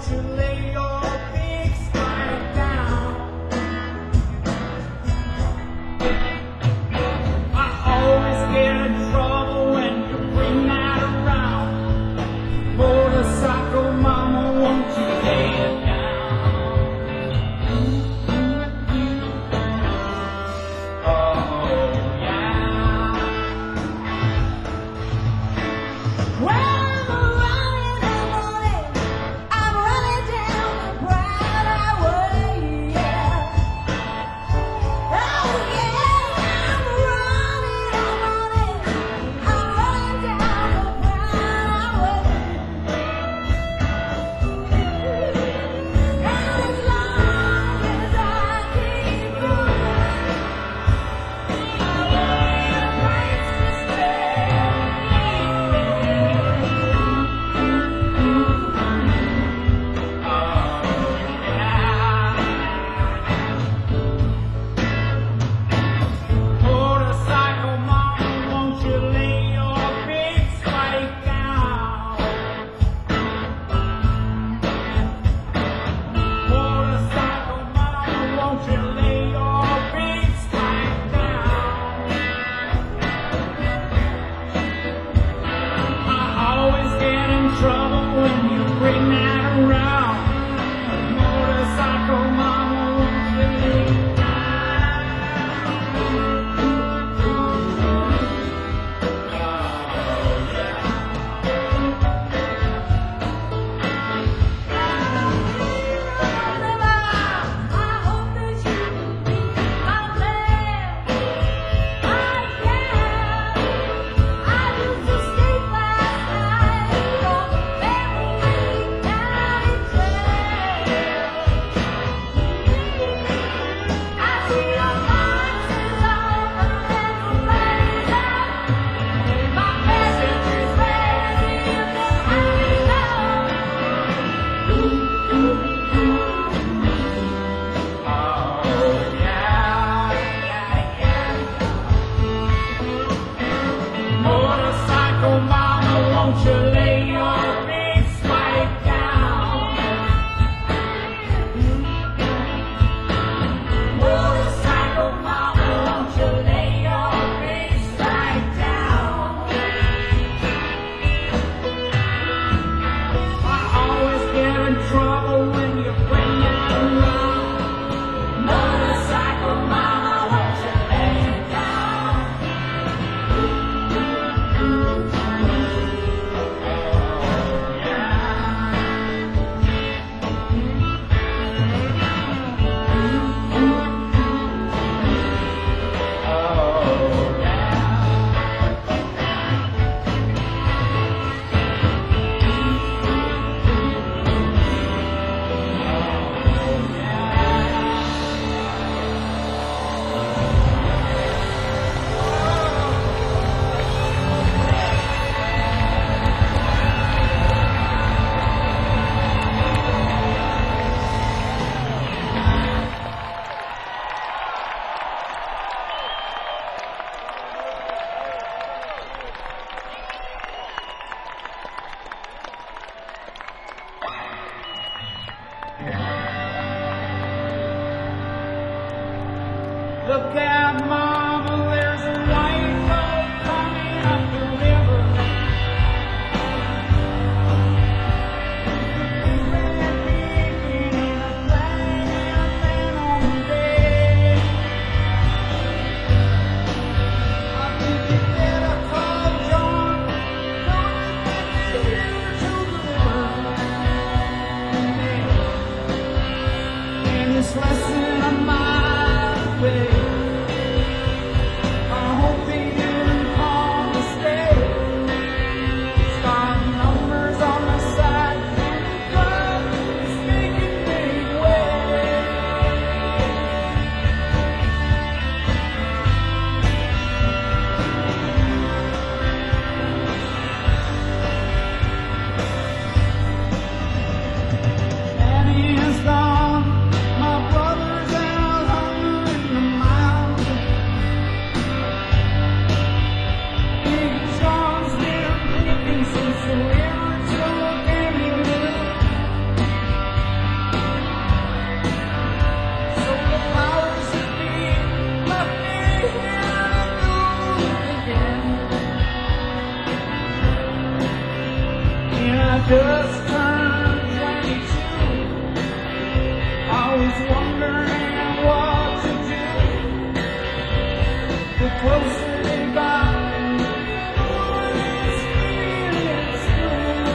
Look out, Mama, there's a white boat coming up the river. Red beacon and a flag and a man on the deck. I think you better call John, going back here to the river. And it's less than a mile away. I just turned 22, I was wondering what to do. The closer they got, the more this feeling's true.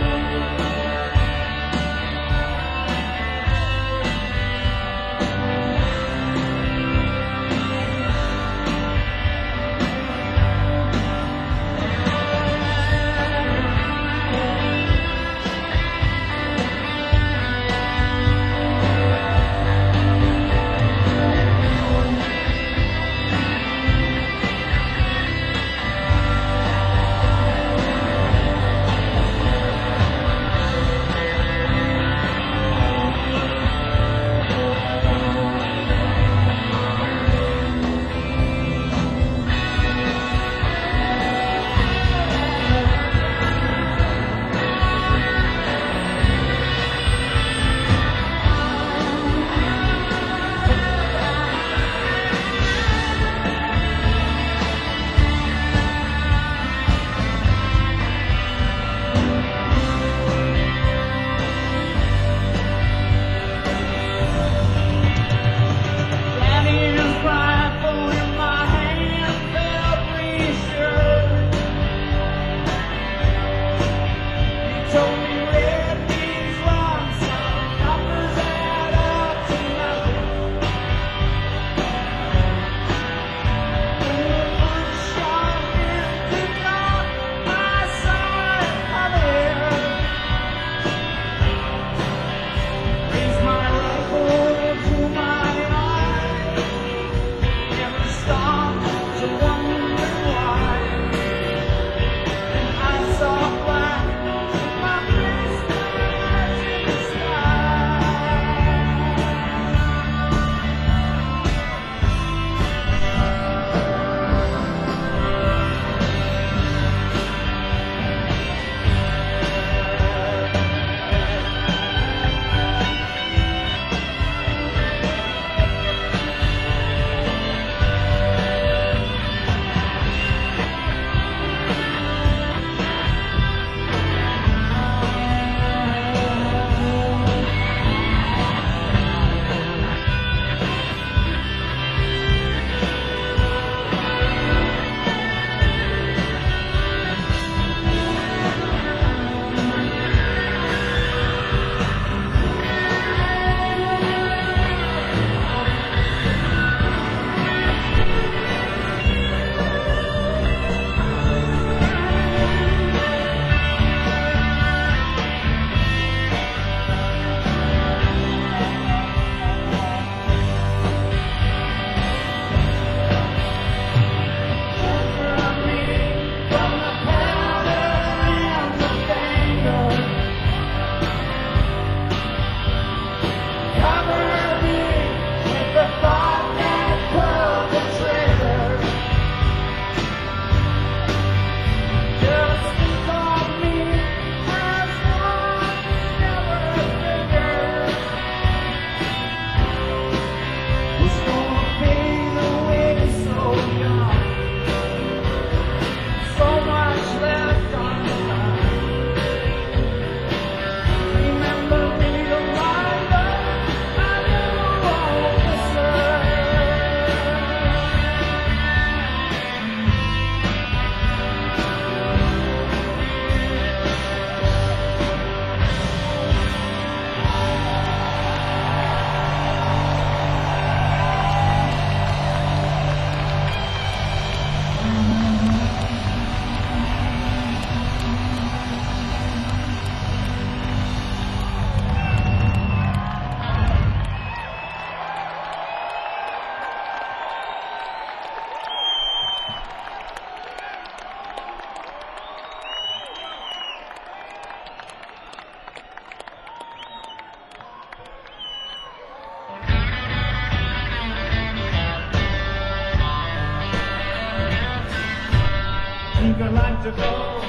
think I'd like to go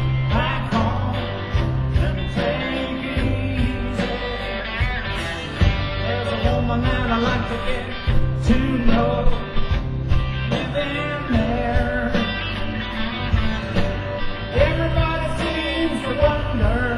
back home and take it easy. There's a woman that I like to get to know, living there. Everybody seems to wonder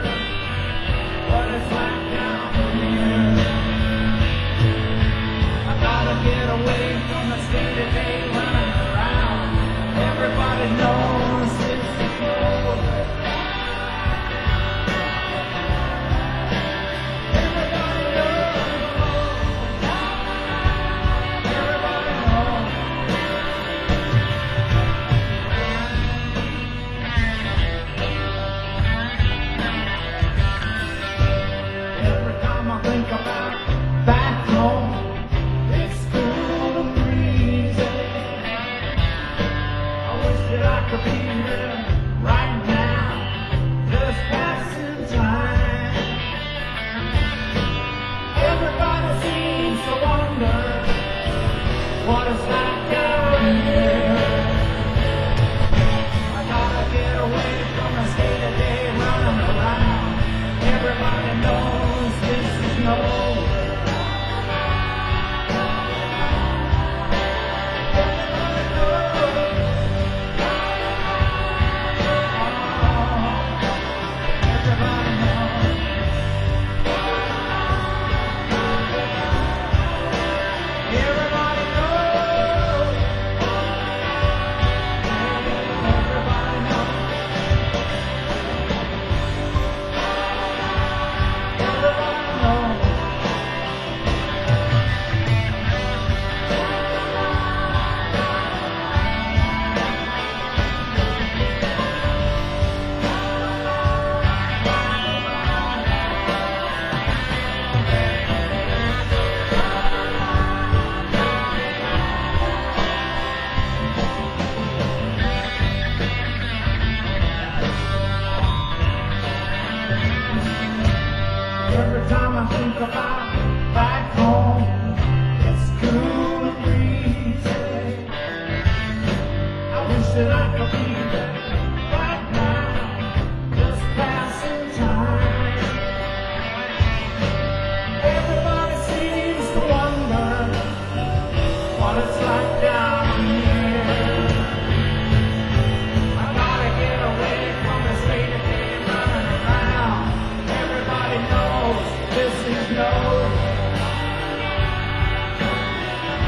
Every time I think about back home, it's cool and breezy. I wish that I could be there right now, just passing time. Everybody seems to wonder what it's like down here. I gotta get away from this lady game running around. Everybody knows this is no.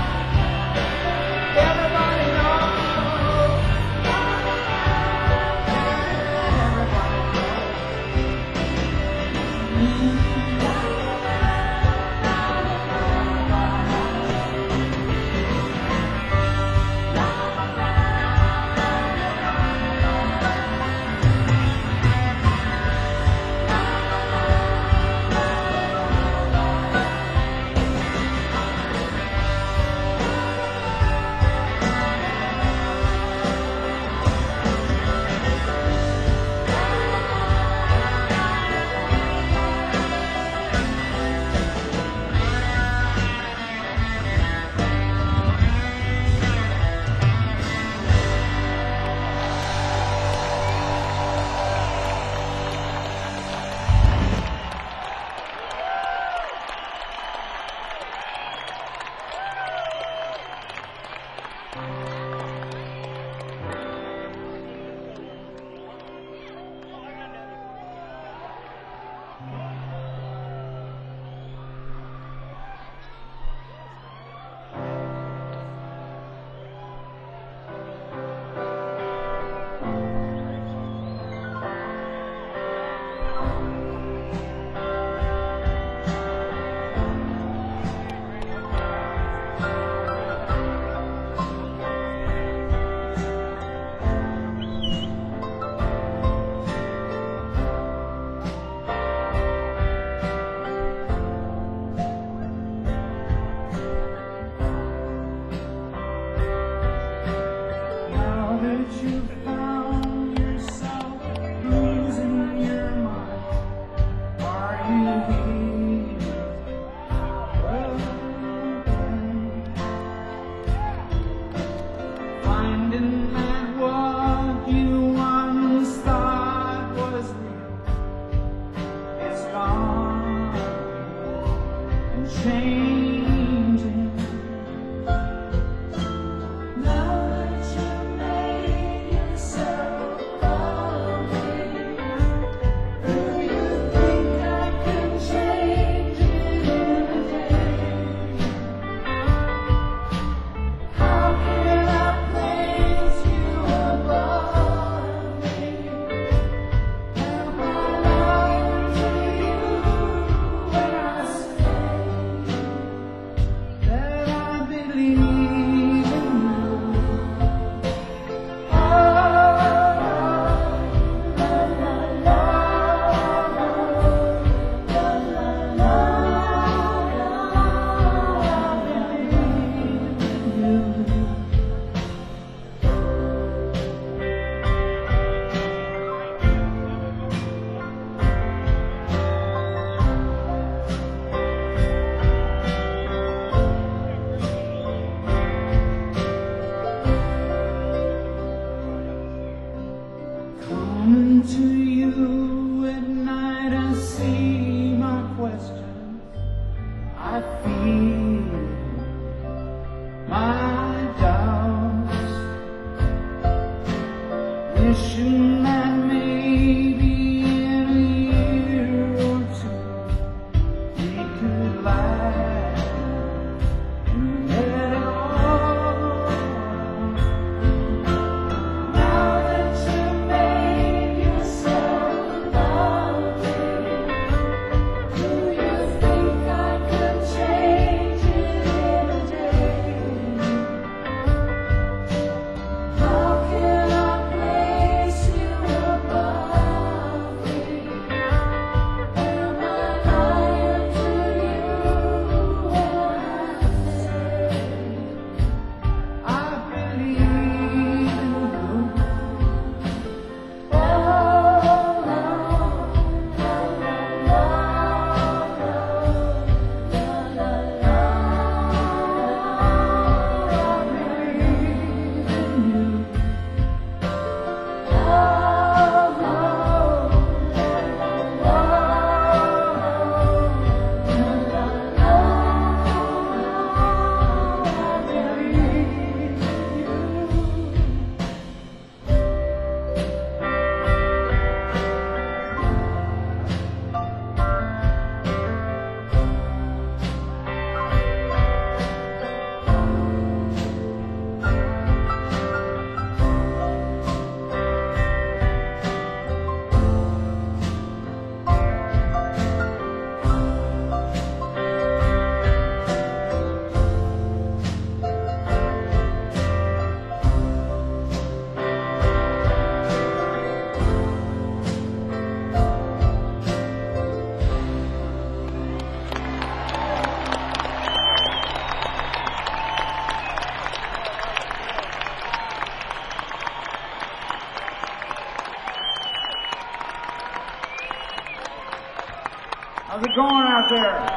How's it going out there?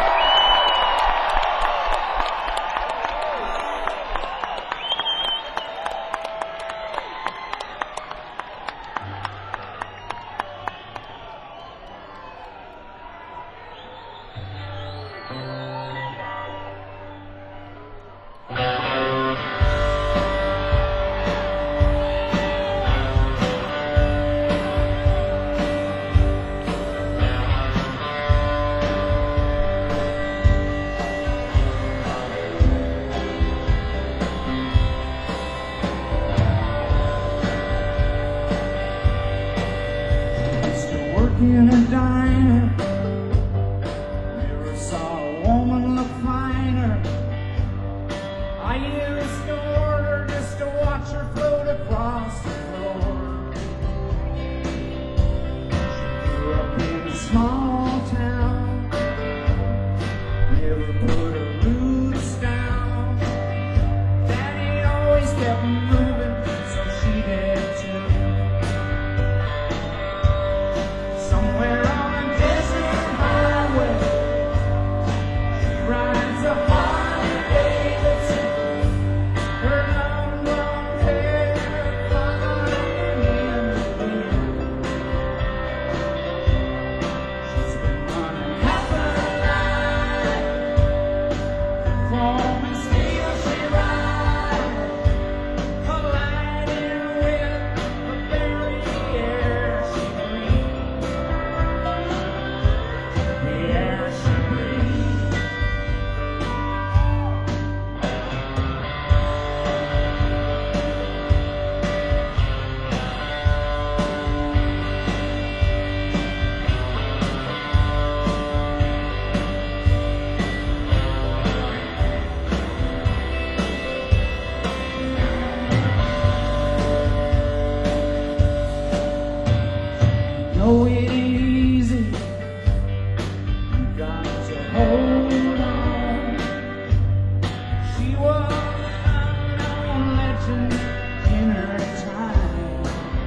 In a diner, never saw a woman look finer. I used to order just to watch her float across the floor. She grew up in a small town, never put her roots down. Daddy always kept moving, so she did too. Somewhere on a desert highway, she rides a Harley Davidson. Her long blonde hair flying in the wind. She's been running half her life. Chrome and steel she rides, colliding with the very air she breathes. The air she breathes. No, it ain't easy. You got to hold on. She was an unknown legend in her time,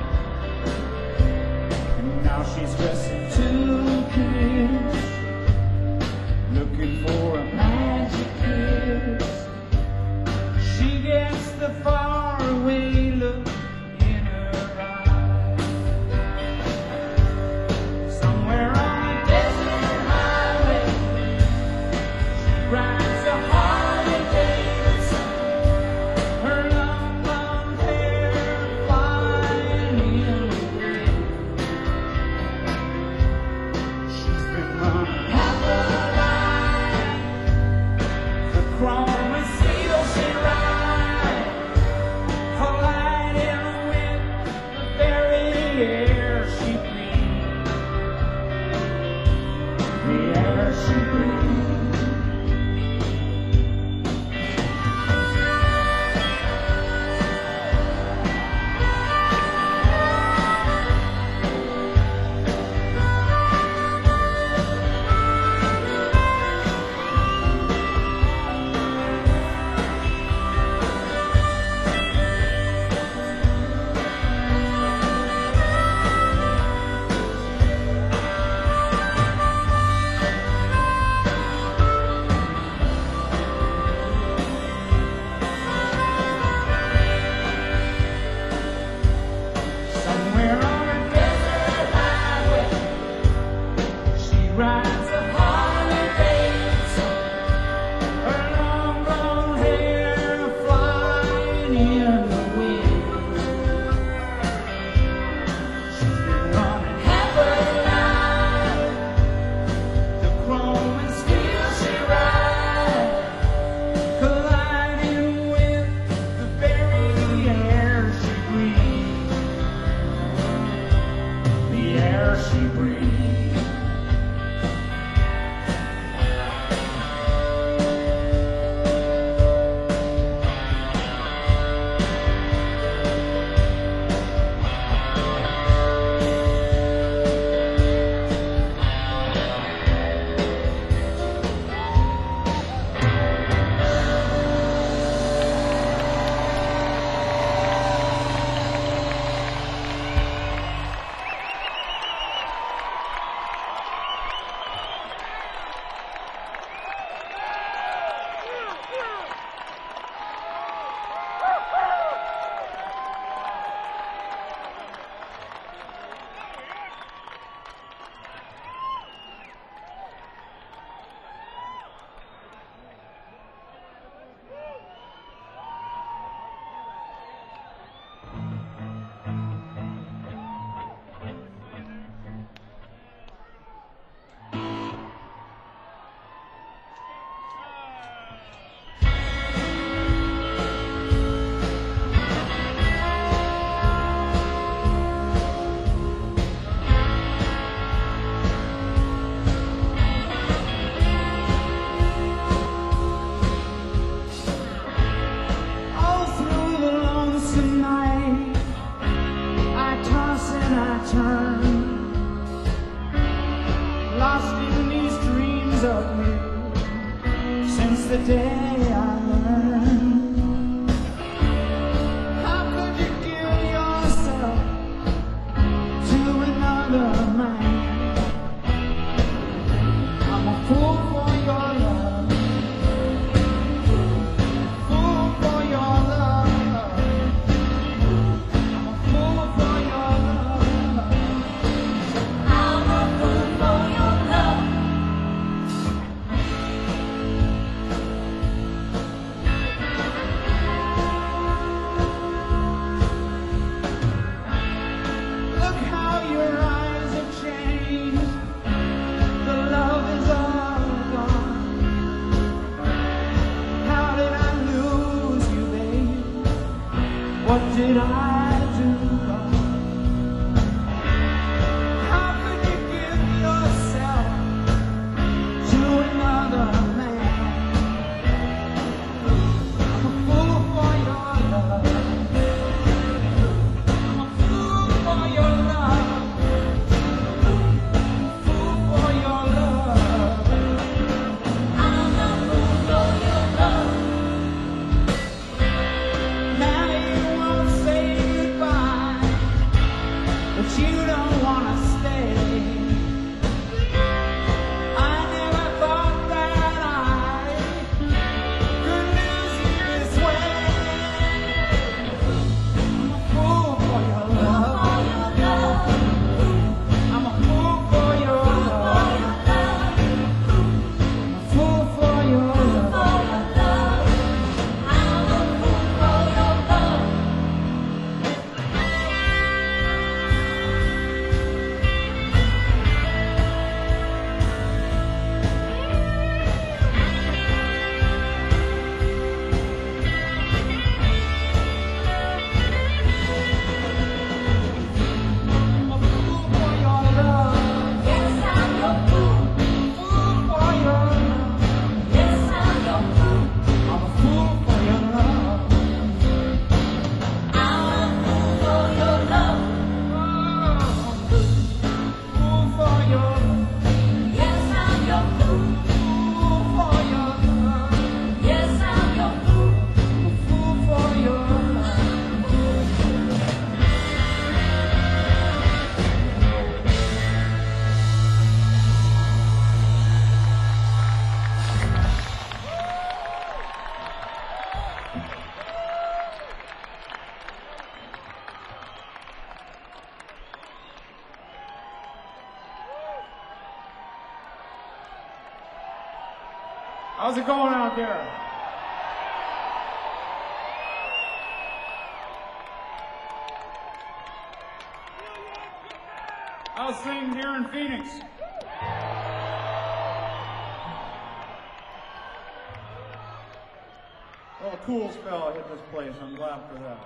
and now she's dressing to kiss, looking for a magic kiss. She gets the faraway look in her eyes. Somewhere on a desert highway, she rides a Harley Davidson. Her long blonde hair flying in the wind. She's been running half her life. The chrome and steel she rides, colliding with the very air she breathes. The air she breathes. things of me since the day I learned. How could you give yourself to another man? I'm a fool for your love, fool for your love. I'm a fool for your love. I'm a fool for your love. Look how your eyes have changed. The love is all gone. How did I lose you, babe? What did I do wrong? How could you give yourself to another man? I'm a fool for your love. I'm a fool for your love. Fool for your love. I'm a fool for your love. Now you won't say goodbye, but you don't wanna stay. I never thought that I could lose you this way. I'm a fool for your For love. your love. I'm a fool for your For love. your love. Fool for your For love. your love. I'm a fool for your love. I'm a fool for your love. Yes, I'm your fool. Fool for your love. Yes, I'm your fool. I'm a fool for your love. I'm a fool for your love. Fool for your love. Yes, I'm your fool. Fool for your love. Yes, I'm your fool. Fool for your love. How's it going out there? How's things here in Phoenix? Well, a cool spell hit this place. I'm glad for that.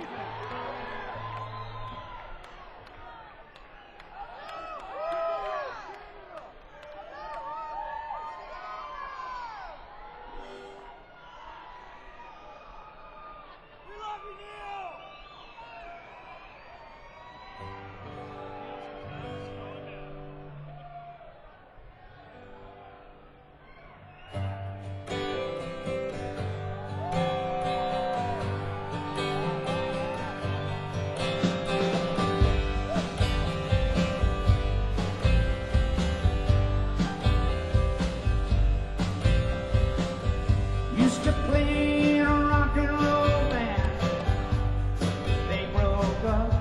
Used to play in a rock and roll band. They broke up.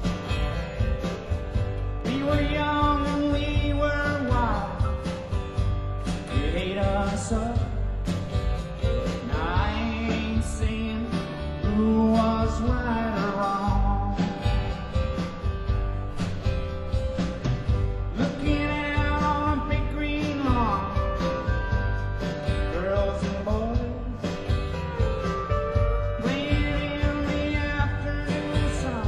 We were young and we were wild. It ate us up. Now I ain't saying who was right or wrong. Looking out on a big green lawn, girls and boys playing in the afternoon sun.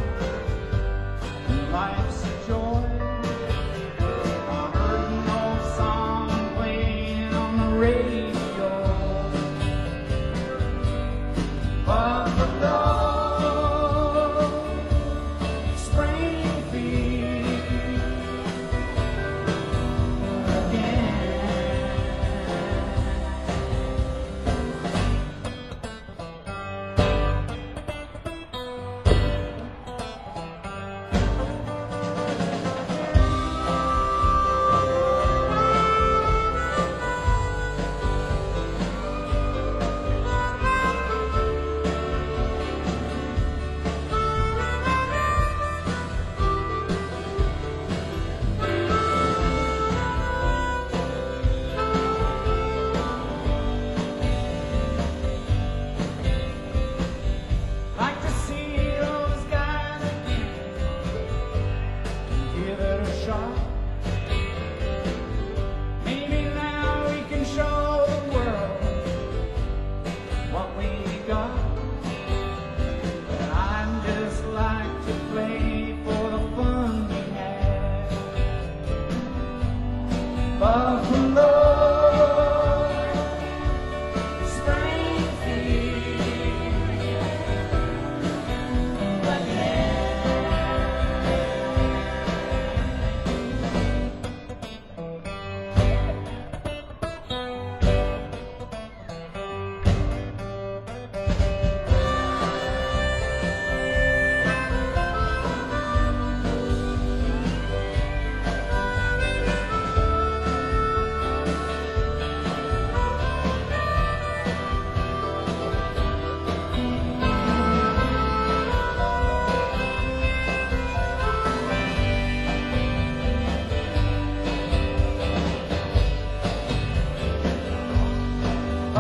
Life's a joy. I heard an old song playing on the radio.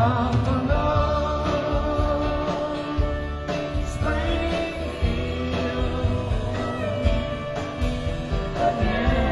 of the love Springfield again.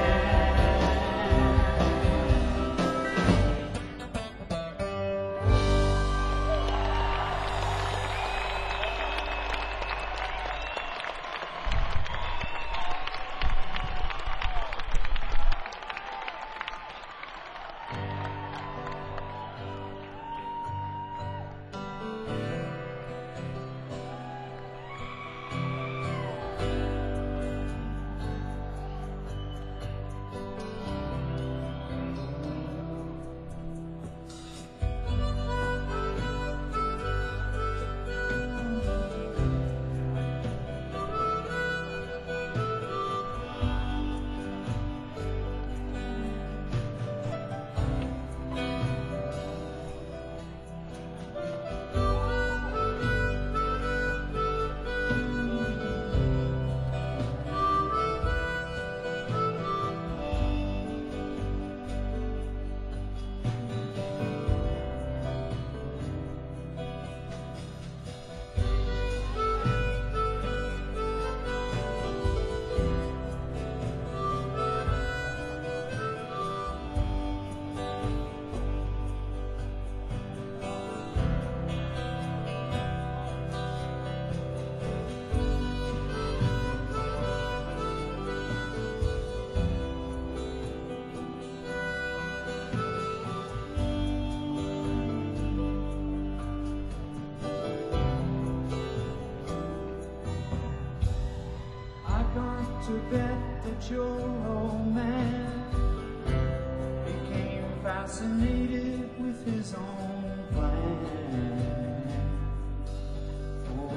To bet that your old man became fascinated with his own plan. Oh.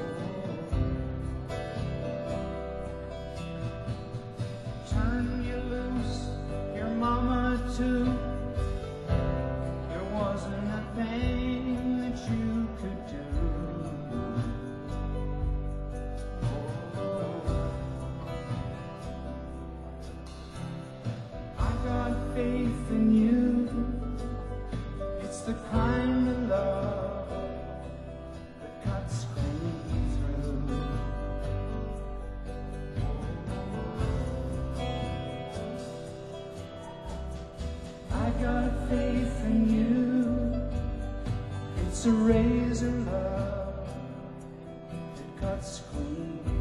Turn you loose, your mama too. There wasn't a thing that you could do. Faith in you, it's the kind of love that cuts clean through. I got faith in you, it's a razor love that cuts clean through.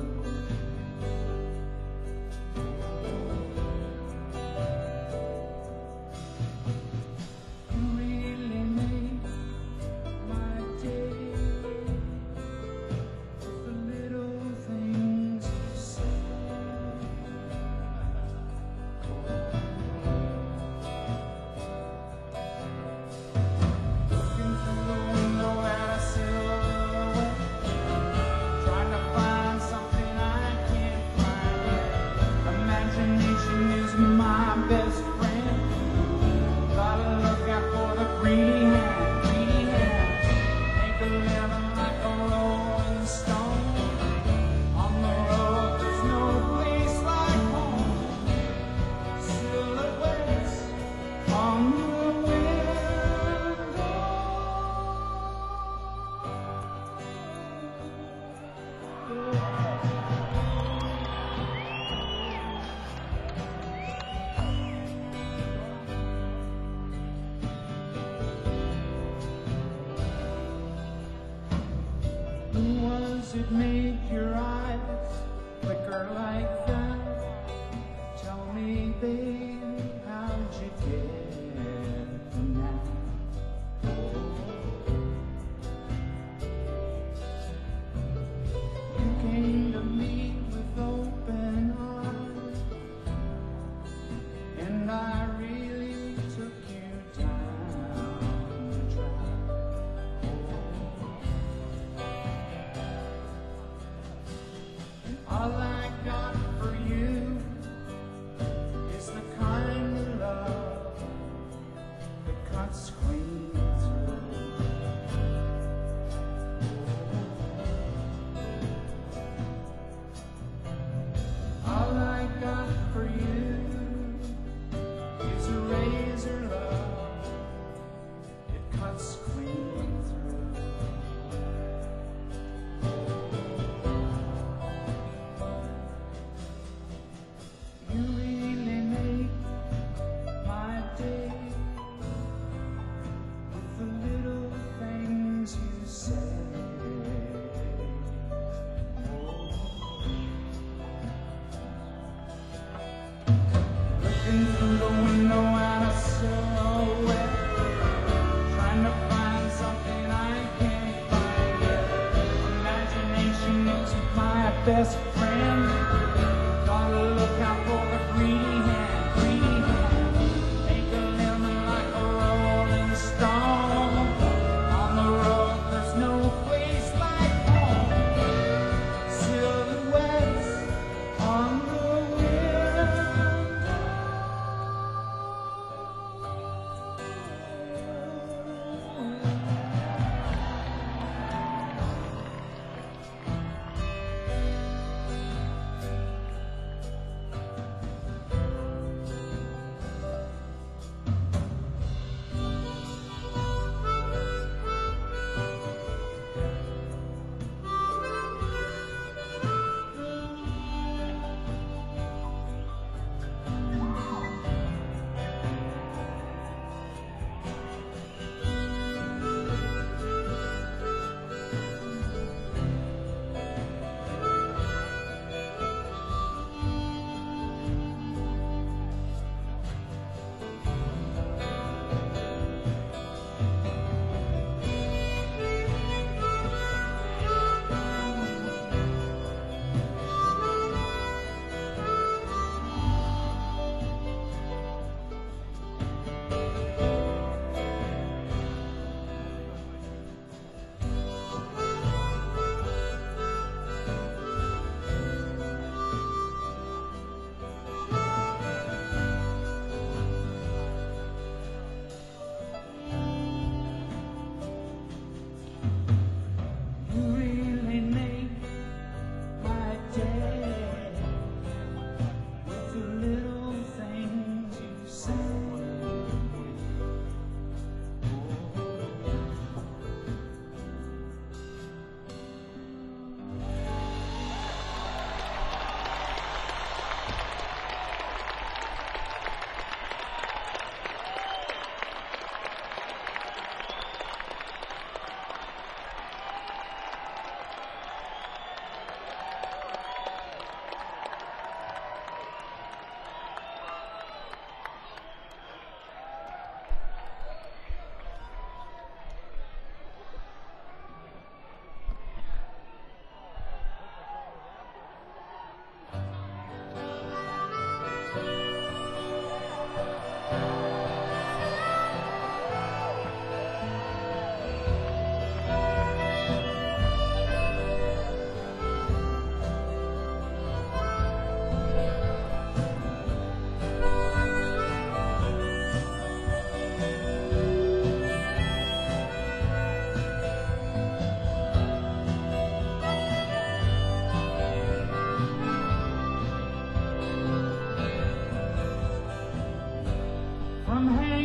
It made your eyes flicker like that. Tell me, baby, how'd you get from that? You came to me with open arms, and I really took you down the track. All I got for you is the kind of love that cuts clean through. All I got for you is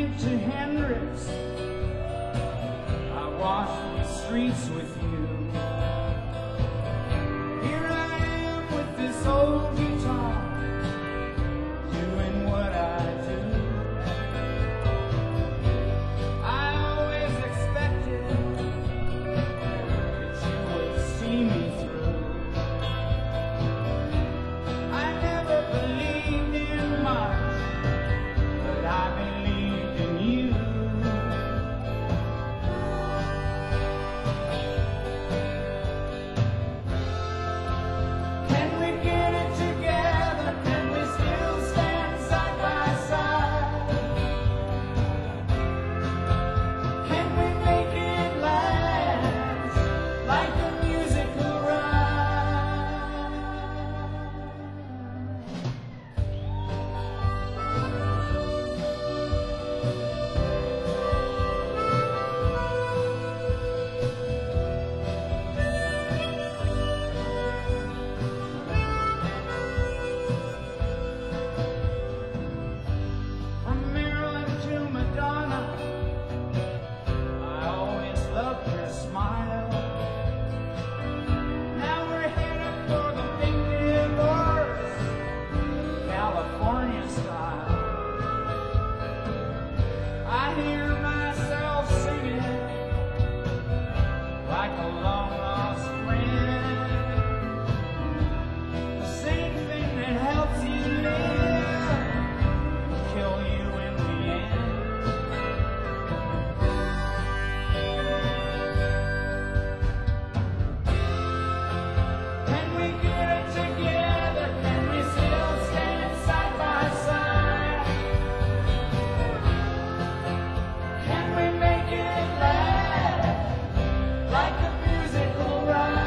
went to Hendrix. I washed the streets with you. Here I am with this old guitar, doing what I do. I always expected that you would see me through. I never believed in much, but I believed in you. Can we get it together? Can we still stand side by side? Can we make it last like a musical ride? From Maryland to Madonna, I always loved your smile. Now we're headed for the big divorce, California style. I hear myself singing like a long lost friend. The same thing that helps you live kill you in the end. Can we get it together? Can we still stand side by side? Can we make it last like a musical ride?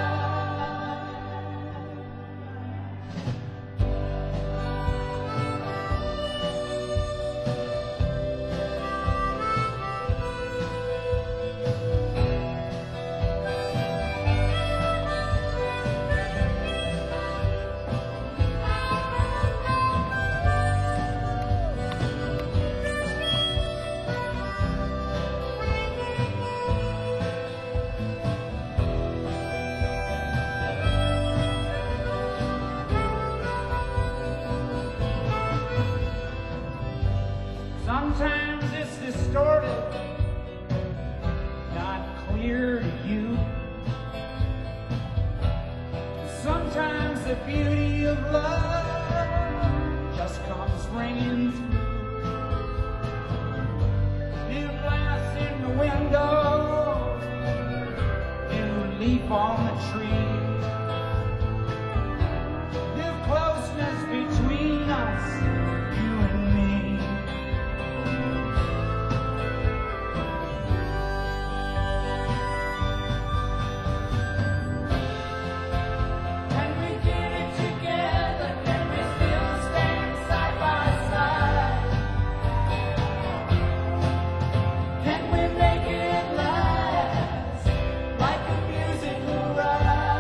Sometimes it's distorted, not clear to you. Sometimes the beauty of love just comes ringing through. New glass in the window, new leaf on the tree, new closeness between us, you and me. Can we get it together? Can we still stand side by side? Can we make it last like a musical ride?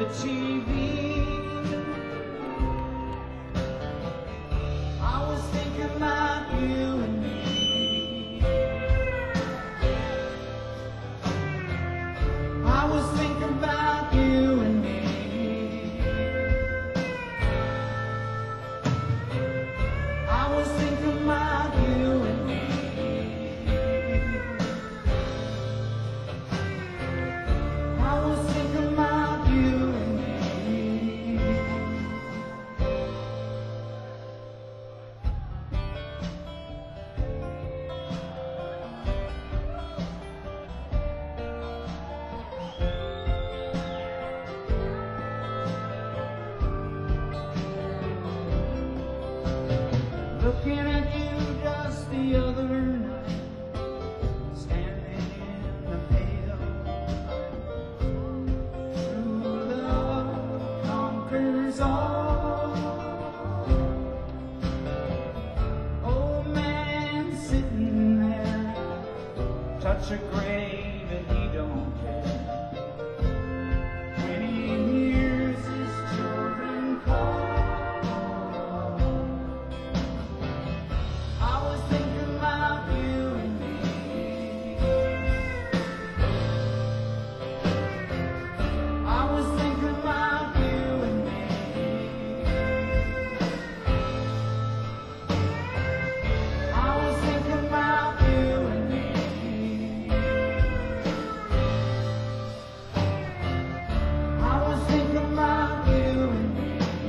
TV. I was thinking about you and me. I was thinking about you and me. I was thinking about you and me. I was thinking about you and me. Looking at you just the other night, standing in the pale. True love conquers all. Old man sitting there, touch a grave and he don't care. When he hears his children call. I was thinking about you and me. I was thinking about you and me. I was thinking about you and me. I was thinking about you and me.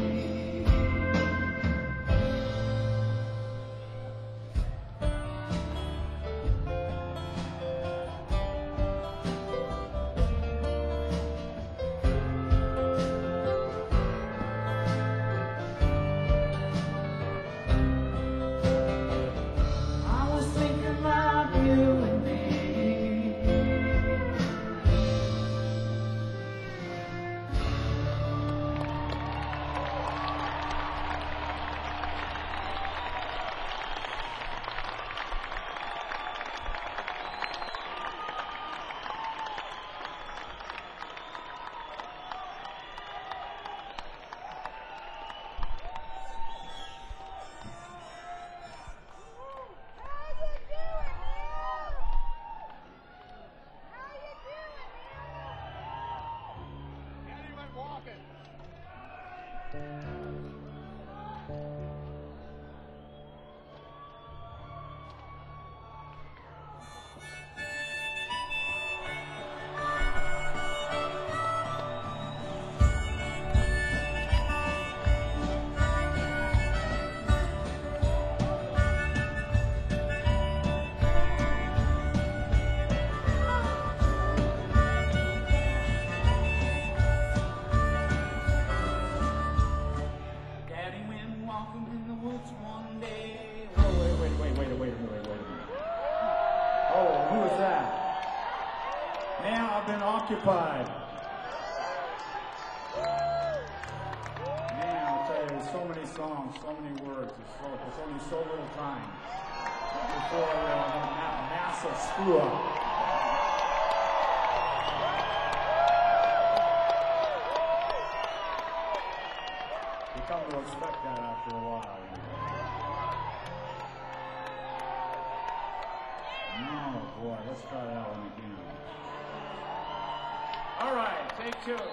I was thinking about you and me. Daddy went walking in the woods one day. Oh, wait a minute. Oh, who was that? Man, I've been occupied. Man, I'll tell you, there's so many songs, so many words. There's only so little time before that massive screw up. You come to expect that after a while. Oh boy, let's try that one again. All right, take two.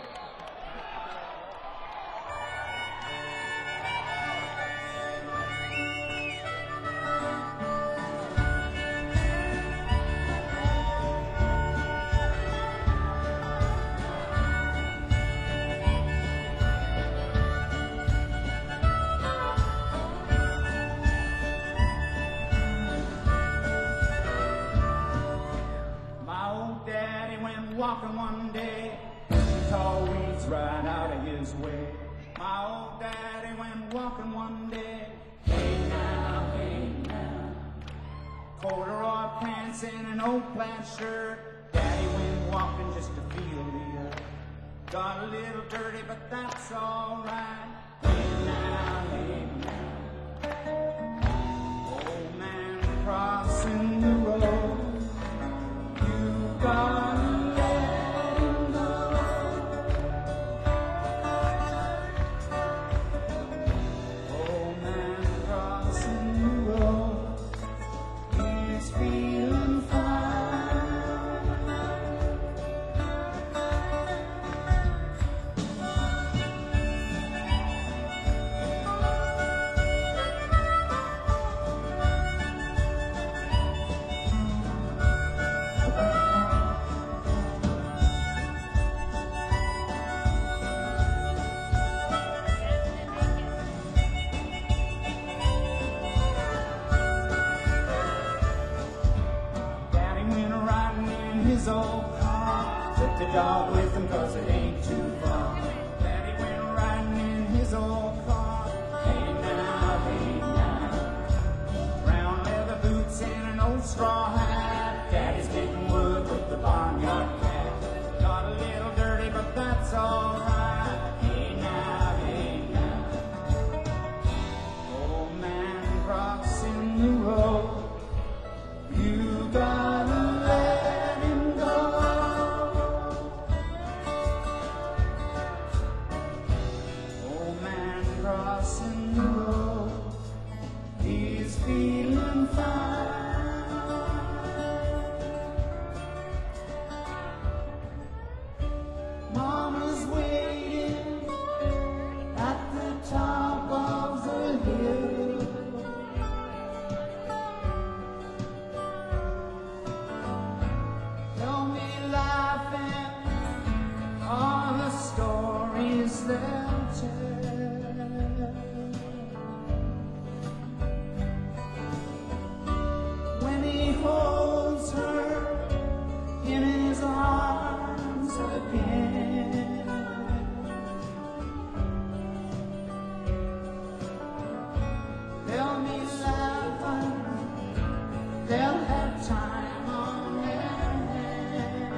My old daddy went walking one day, tall weeds right out of his way. My old daddy went walking one day, hey now, corduroy pants and an old plaid shirt. Daddy went walking just to feel the earth. Got a little dirty, but that's alright. Hey now, old man crossing the road. You gotta let him go. crossing the road. He's feeling fine. Mama's waiting at the top of the hill. They'll be laughing all the stories they'll tell. When he holds her in his arms again, they'll be laughing, they'll have time on their hands.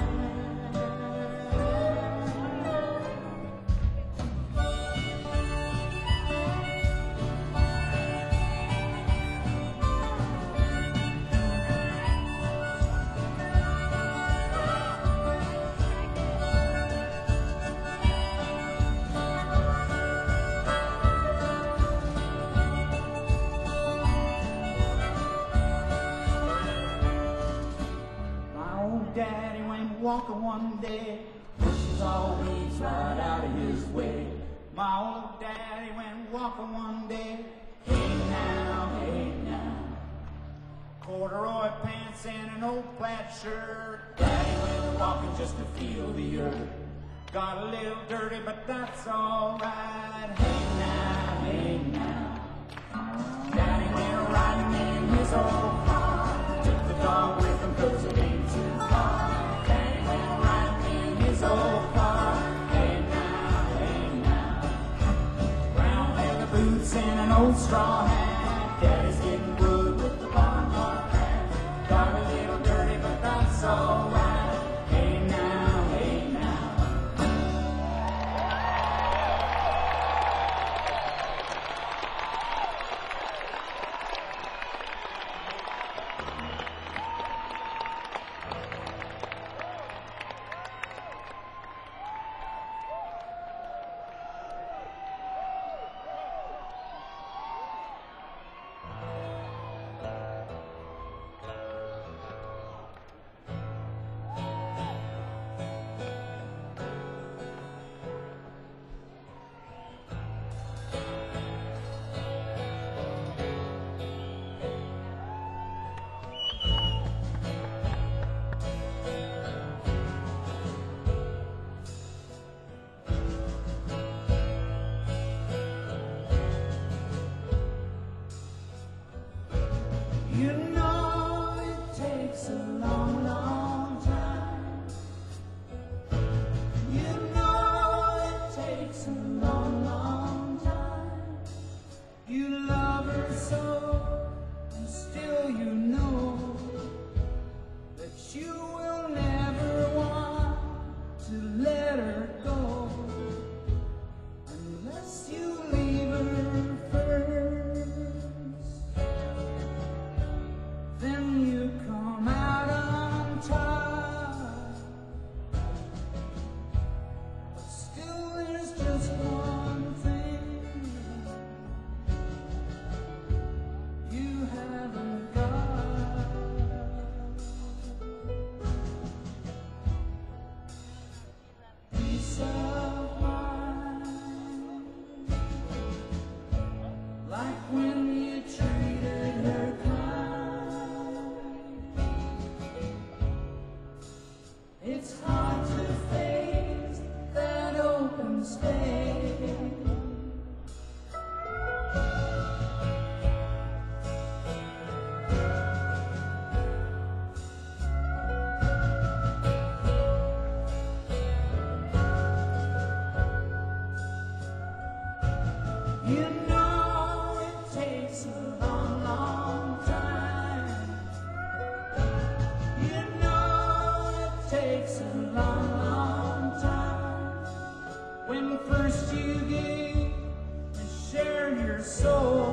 My old daddy went walking one day, bushes always right out of his way. My old daddy went walking one day, hey now, hey now. Corduroy pants and an old plaid shirt. Daddy went walking just to feel the earth. Got a little dirty, but that's alright. Hey now, hey now. Daddy went riding in his old car. Took the dog with him 'cause it ain't too far. Daddy went riding in his old car. Hey now, hey now. Brown leather boots and an old straw hat. Daddy's getting wood with the barnyard rat. Got a little dirty, but that's alright. Hey now, hey now. You know it takes a long, long time. You know it takes a long, long time. You love her so, and still you know that you will never want to let her go unless you leave her first. Then you come out on top. But still there's just one thing you haven't got. Peace of mind. Like when you treated her kind. It's hard to face that open space. You know it takes a long, long time. You know it takes a long, long time. When first you give and share your soul,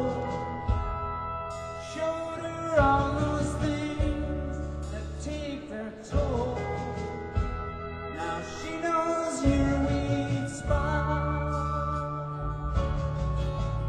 showed her all those things that take their toll. Now she knows your weak spot.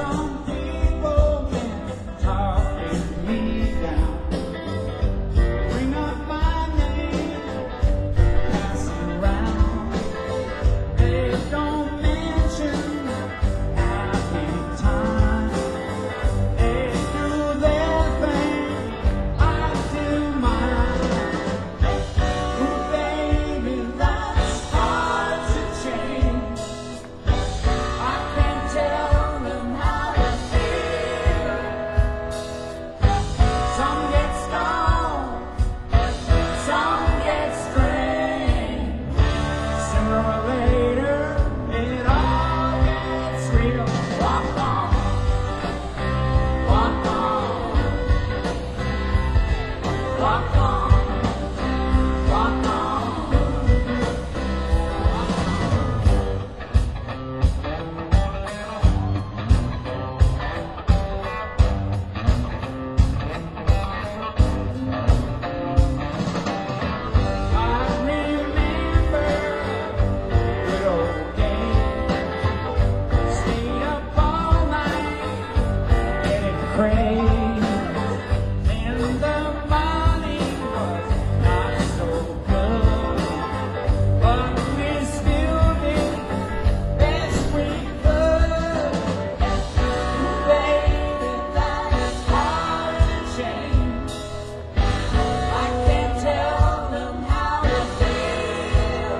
some people been talking me down. Bring up my name, pass it around. They don't mention happy time. They do their thing, I do mine. Ooh, baby, that's hard to change. I can't tell them how to feel. Some get stoned, some get strange. Sooner or later, it all gets real. Walk on, walk on, walk on, walk on. I remember good old days. Stayed up all night, getting crazy. Then the money was not so good, but we still did best we could. Baby, that's hard to change. I can't tell them how to feel.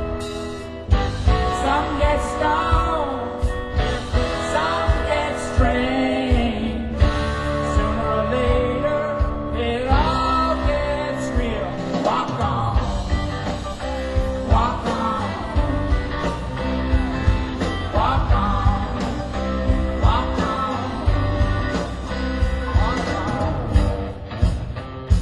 Some get stoned, some get strange. Sooner or later, it all gets real. Walk on, walk on, walk on, walk on, walk on.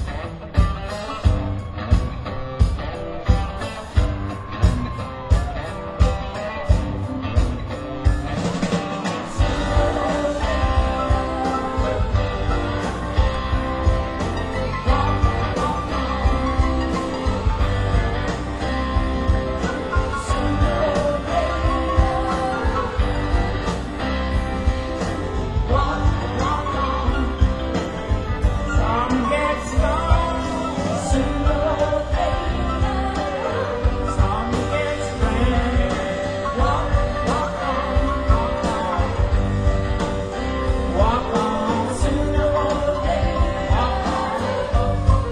Some get stoned, sooner or later. Some get strange. Walk on, walk on, sooner or later. Walk on,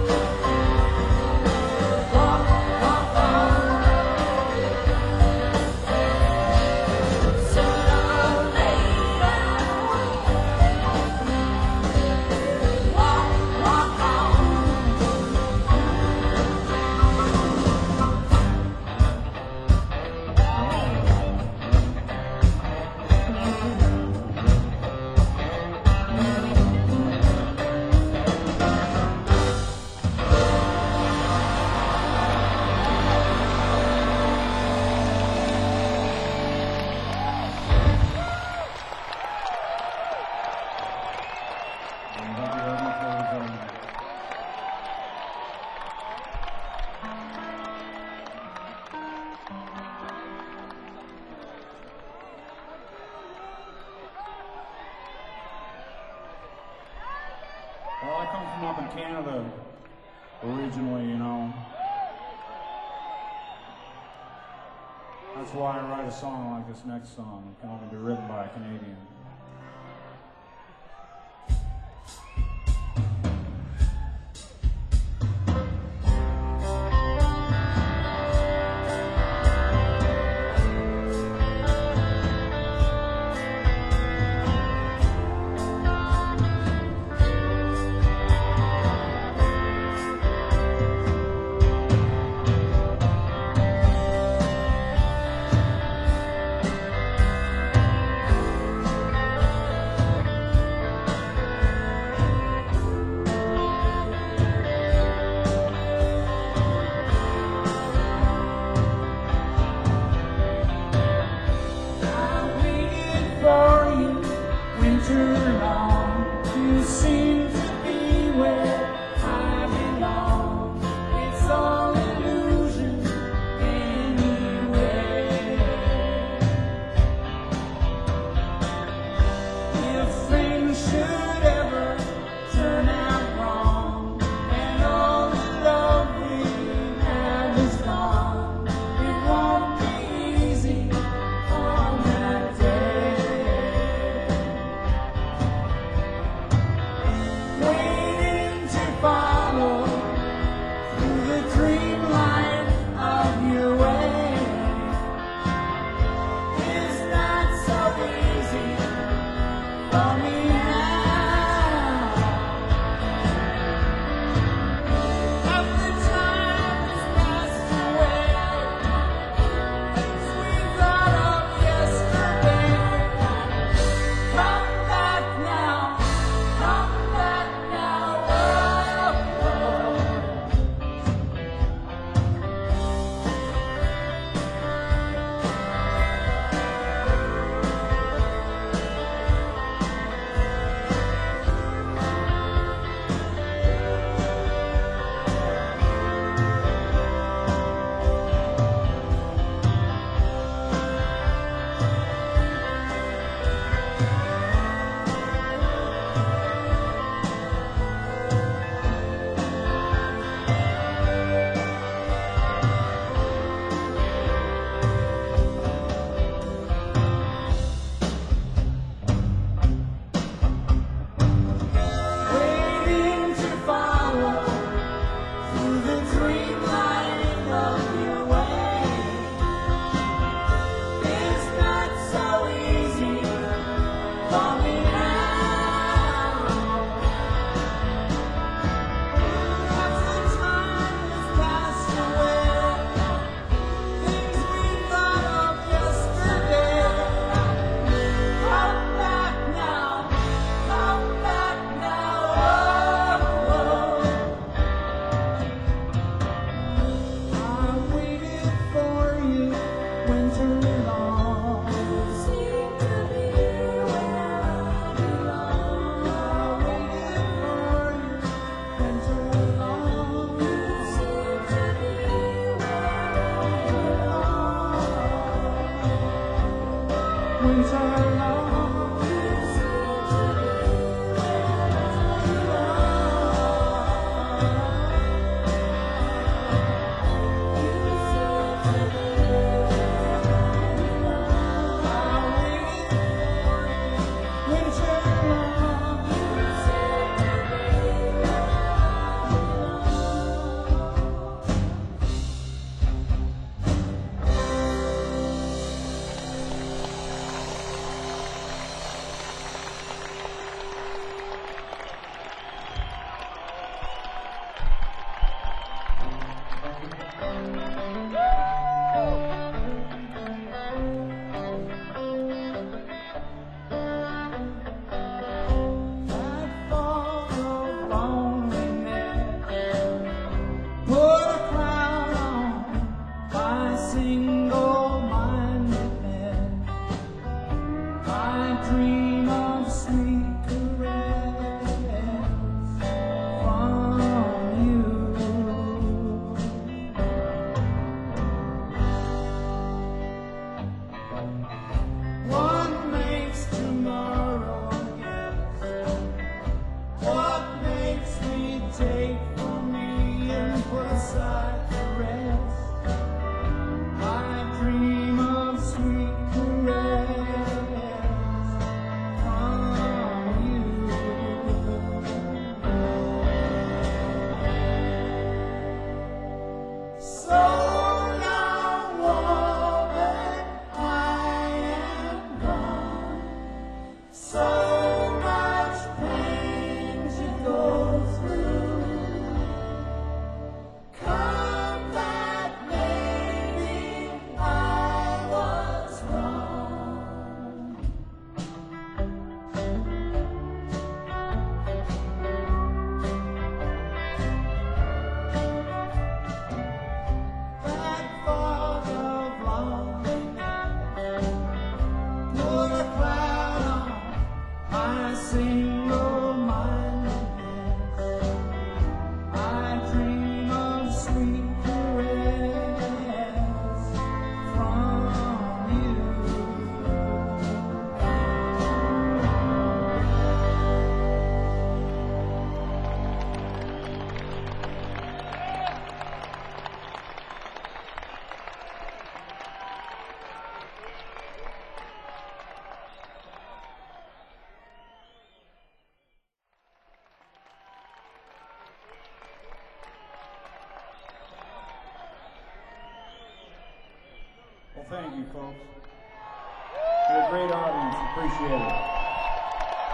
walk on, sooner or later. Walk on. Thank you very much, ladies and gentlemen. Well, I come from up in Canada originally, you know. That's why I write a song like this next song. It can only be written by a Canadian. for me now. After time has passed away, things we thought of yesterday. Come back now, come back now. Oh, oh. Waiting to follow through the dreamlight of your way. It's not so easy for me now. After time has passed away, things we thought of yesterday. Come back now, come back now. Oh, oh. I waited for you winter long. You seem to be where I belong. I waited for you winter long. You seem to be where I belong. Winter long. You seem to be where that fall of loneliness put a cloud on my single-mindedness. I dream of sweet caress from you. What makes tomorrow guess? What makes me take from me and put aside the rest? I dream of sweet caress from you. So now, woman, I am gone. So much pain to go through. Come back, maybe I was wrong. That fog of loneliness put a cloud on my single-mindedness. I dream of sweet caress from you. Well, thank you, folks. You're a great audience. Appreciate it.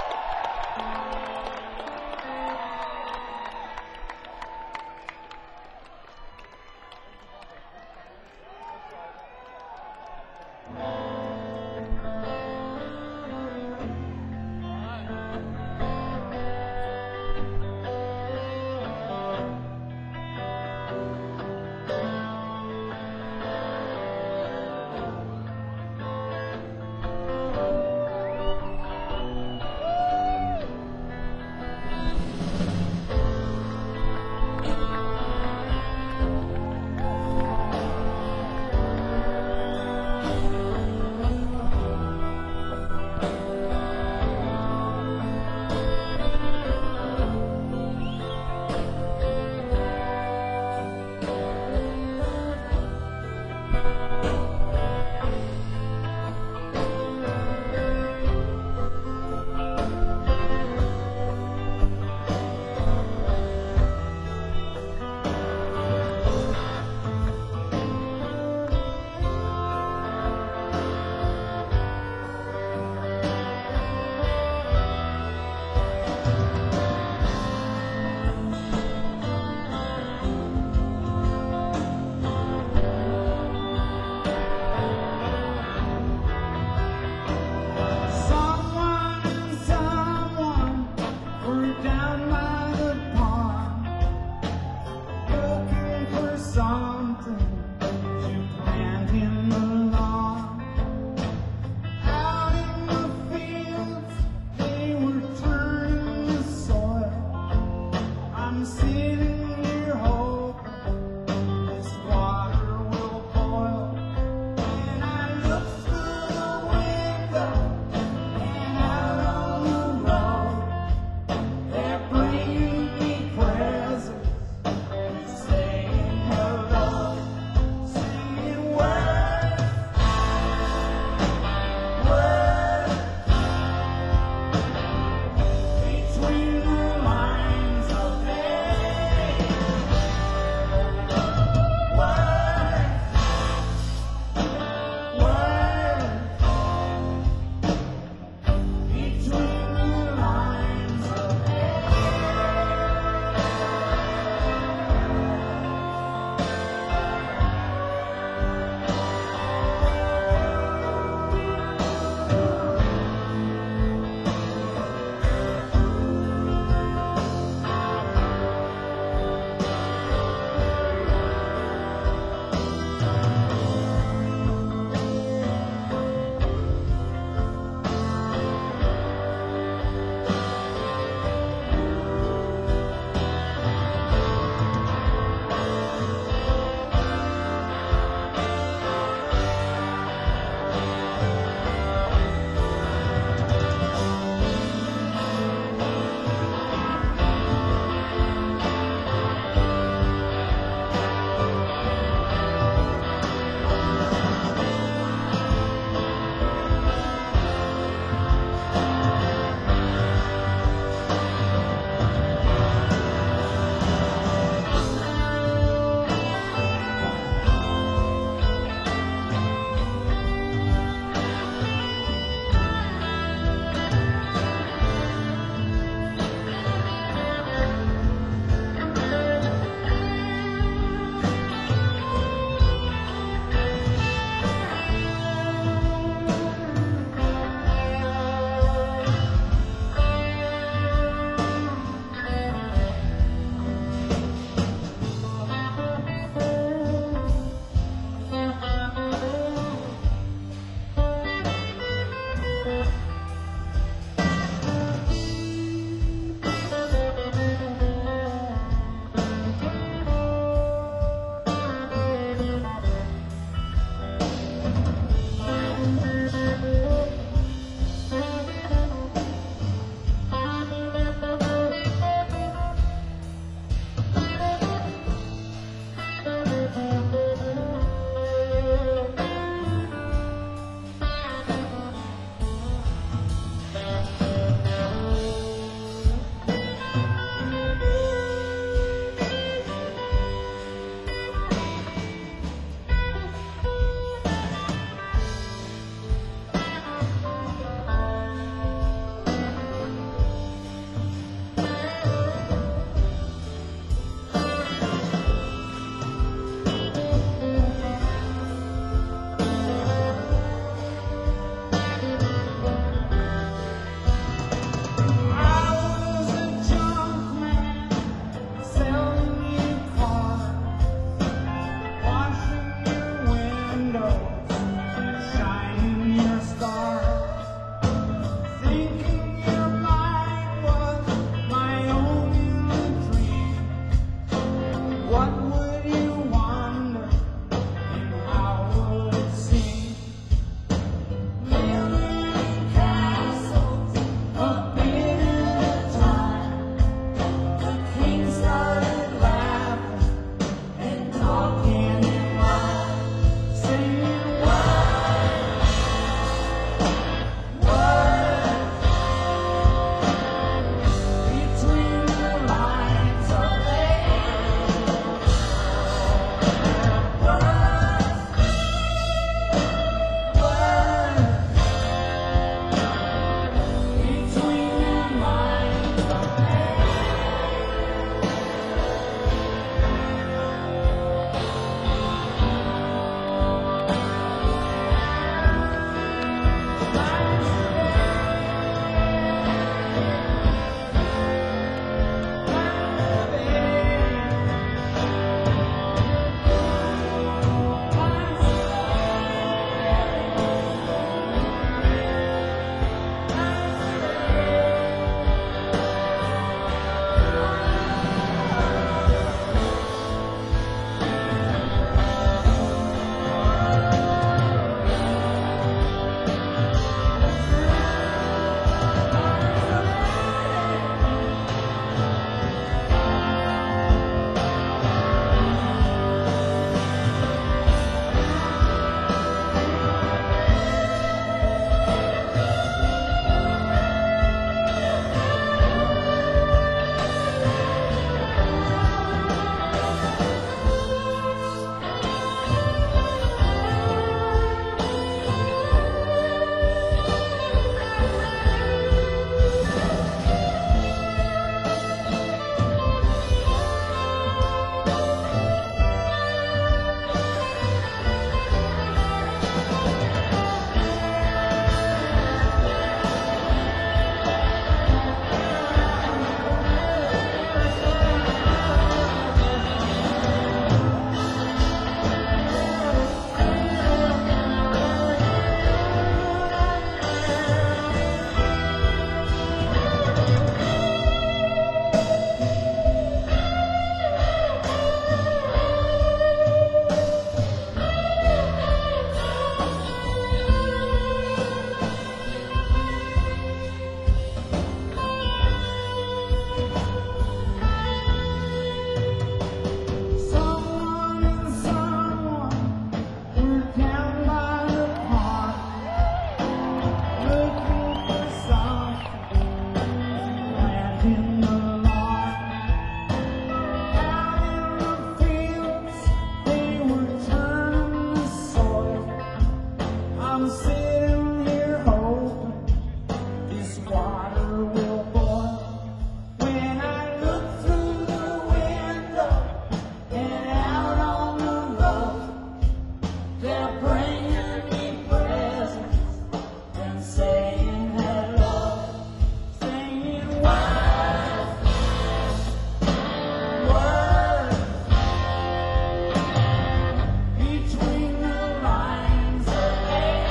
Between the lines of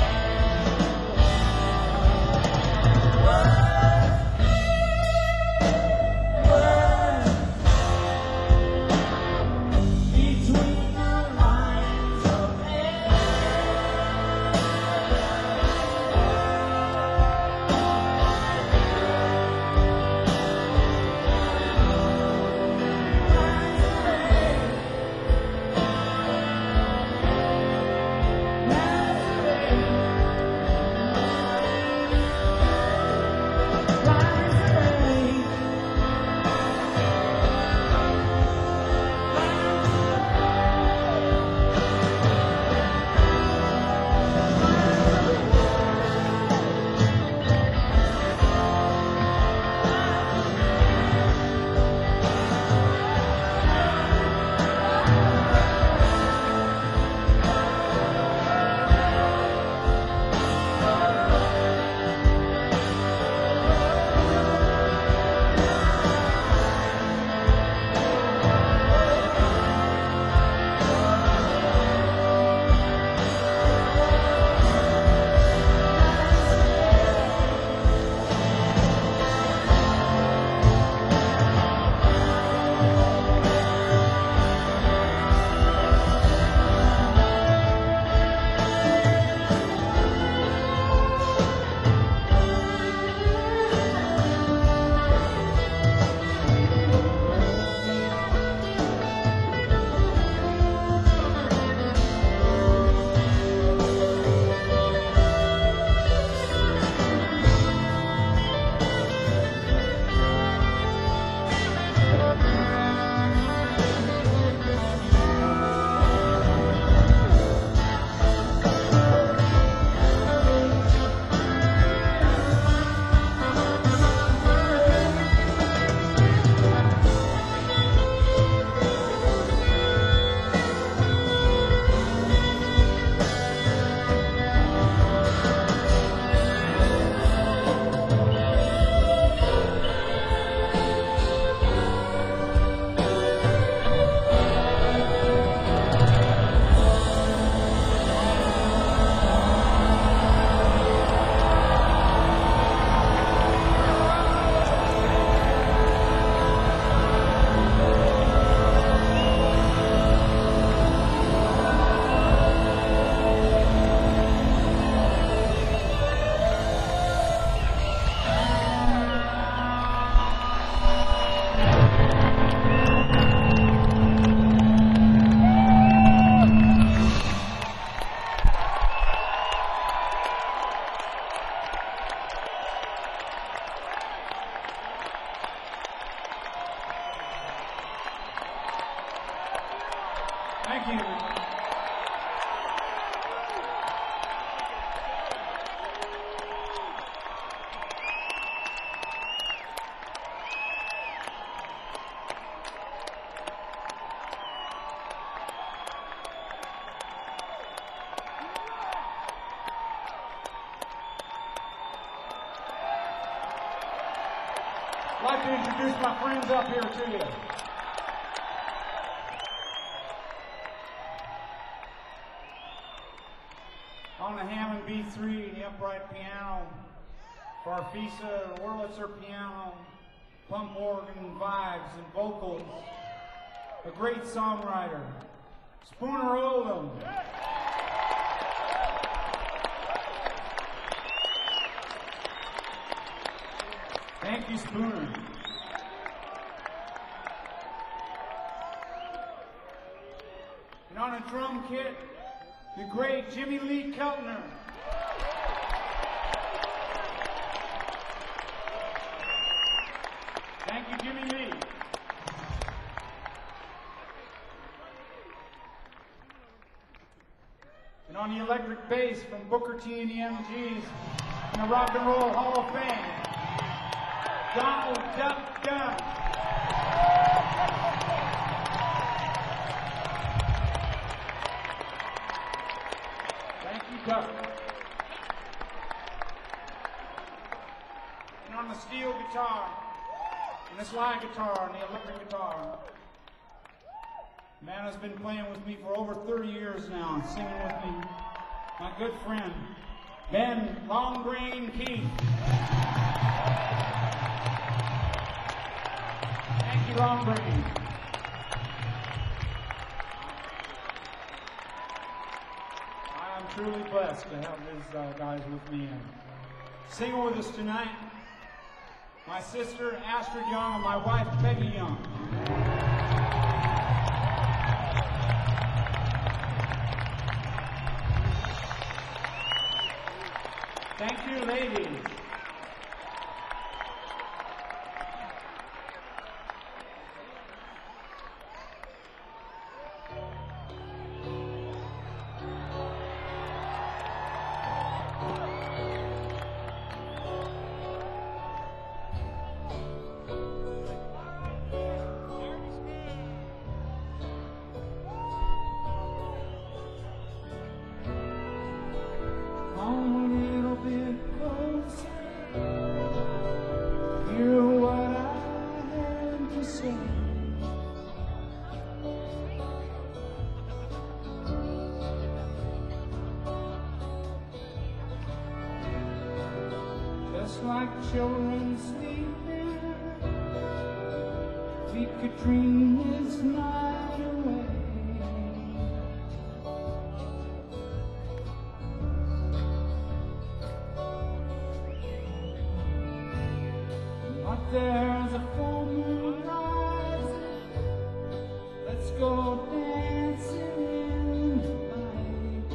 between the lines of Thank you. I'd like to introduce my friends up here to you. On the Hammond B3, the upright piano, Farfisa Wurlitzer piano, pump organ vibes and vocals, a great songwriter, Spooner Oldham. Thank you, Spooner. And on a drum kit, the great Jimmy Lee Keltner. Thank you, Jimmy Lee. And on the electric bass from Booker T and the MGs in the Rock and Roll Hall of Fame, Donald Duck Dunn. Thank you, Duck. And on the steel guitar, and a slide guitar and the electric guitar. Man has been playing with me for over 30 years now, singing with me. My good friend, Ben Longgreen Keith. Thank you, Longgreen. I am truly blessed to have these guys with me. And singing with us tonight, my sister Astrid Young and my wife Peggy Young. Thank you, ladies. Just like children sleeping, we could dream this night away. But there's a full moon rising, let's go dancing in the light.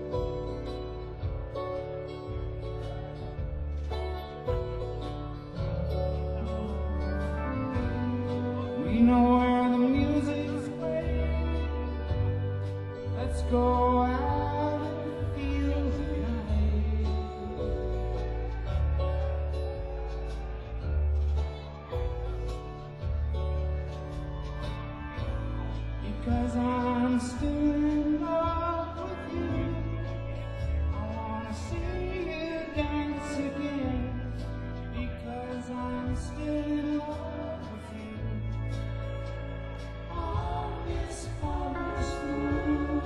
We know where the music's playing, let's go out in the fields at night. Because I'm still in love with you, I wanna see you dance again. Because I'm still in love with you on this harvest moon.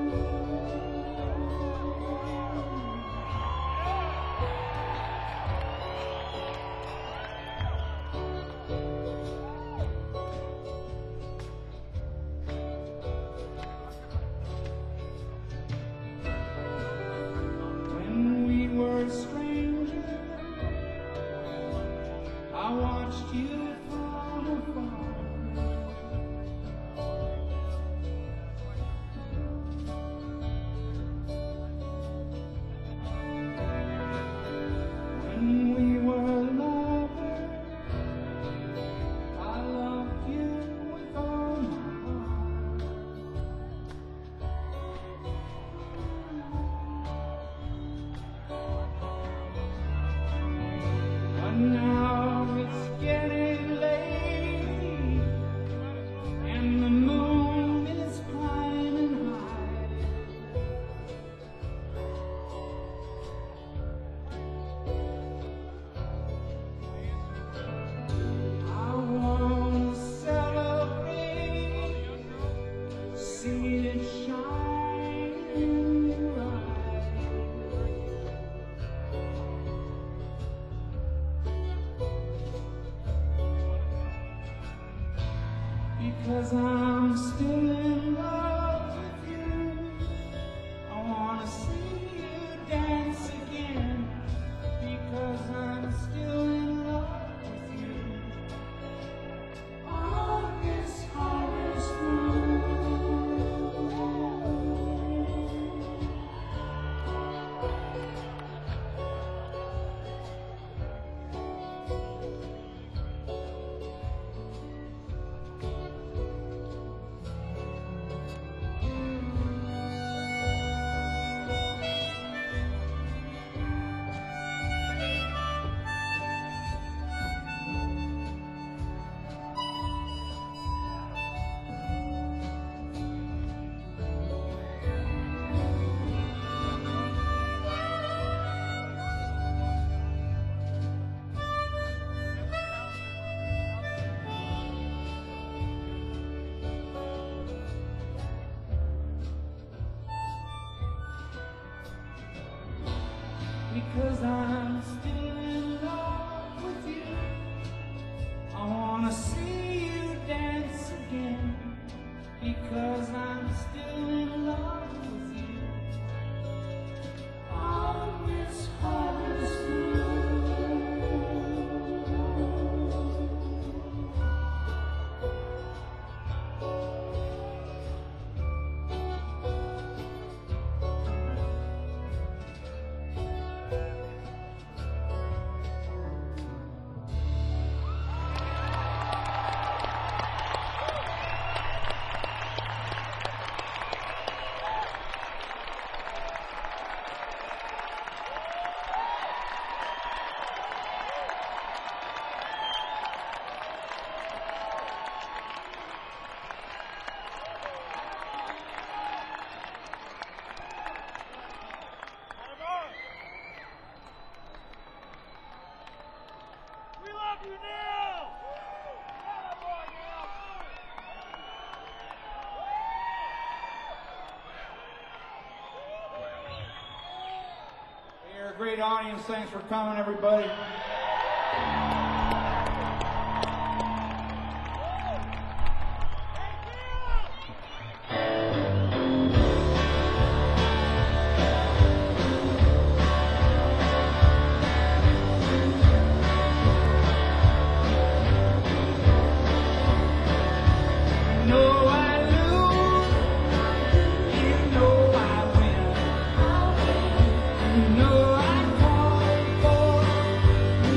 When we were strangers, I watched you from afar. When we were lovers, I loved you with all my heart. But now it's getting late, and the moon is climbing high. I wanna celebrate, see it shine in your eyes. Because I'm still in love with you, I wanna see you dance again. Because I'm still in love with you on this harvest moon. because I'm still in love with you. I wanna see you dance again because I'm still in love with you. On this harvest moon. You're a great audience. Thanks for coming, everybody. You know I lose, you know I win. You know I fall for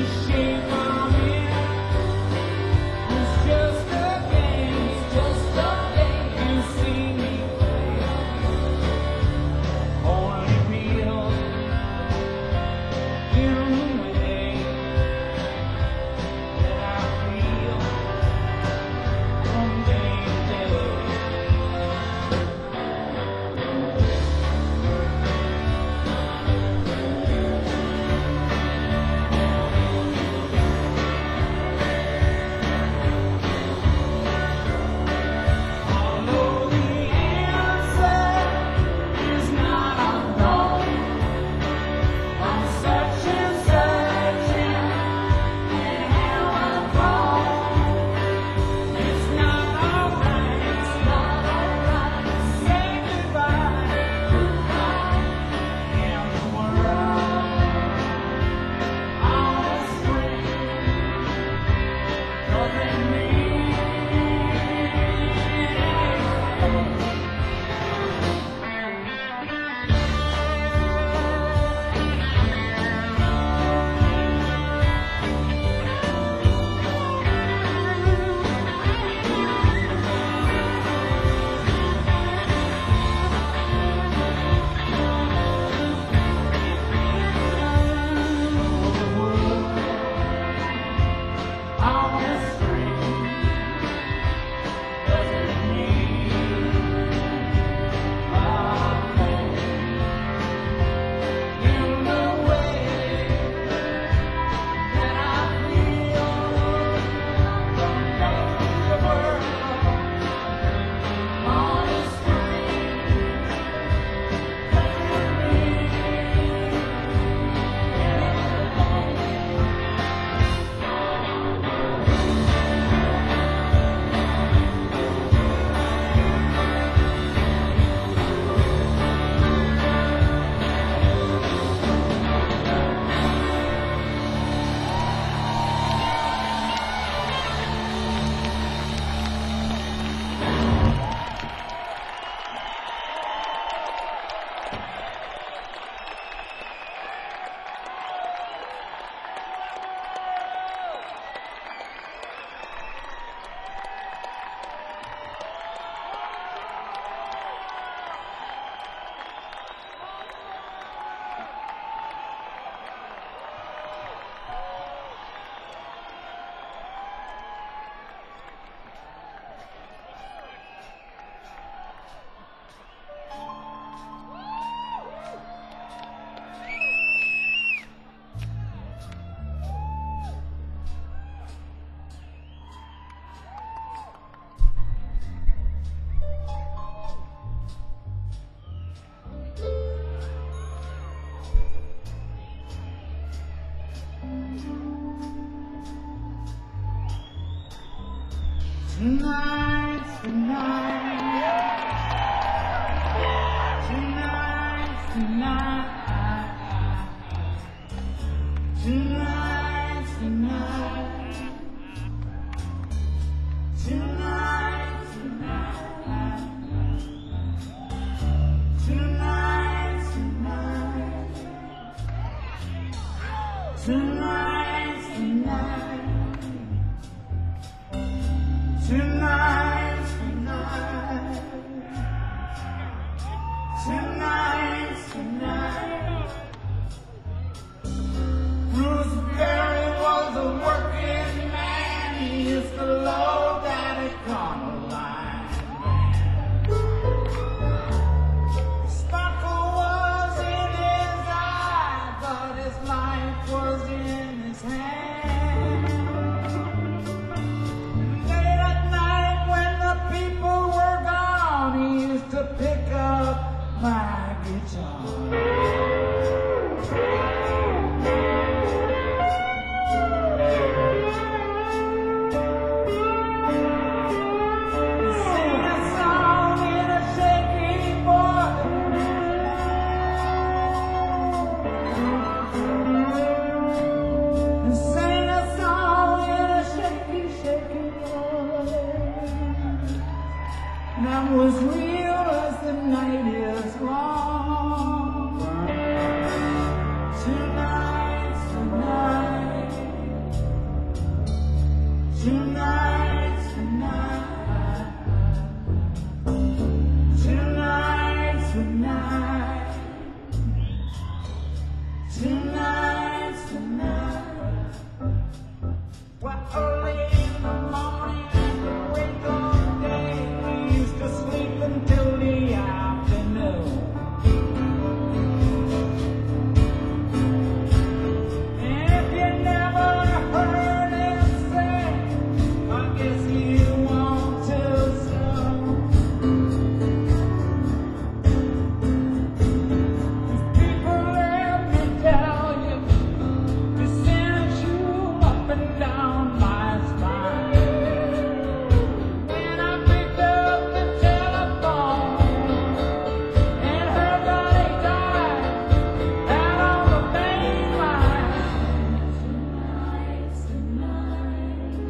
Tonight's the night. Tonight's the night. Tonight's the night. Tonight's the night. Tonight's the night. Tonight's the night. Tonight's the night. Tonight's the night. Bruce Perry was a working man. He used to load that Econoline. Sparkle was in his eye, but his life was in his hand. Late at night when the people were gone, he used to pick up my guitar. Sing a song in a shaky voice. Sing a song in a shaky, shaky voice. That was real as the night is long. Tonight's the night. Tonight's the night. Tonight's the night. Tonight's the night. Well, early in the morning at the break of day, we used to sleep until the afternoon. And if you never heard him sing, I guess you want to soon. People let me tell you, he sent you up and down my spine. When I picked up the telephone and heard that he died out on the main line. Tonight's the night.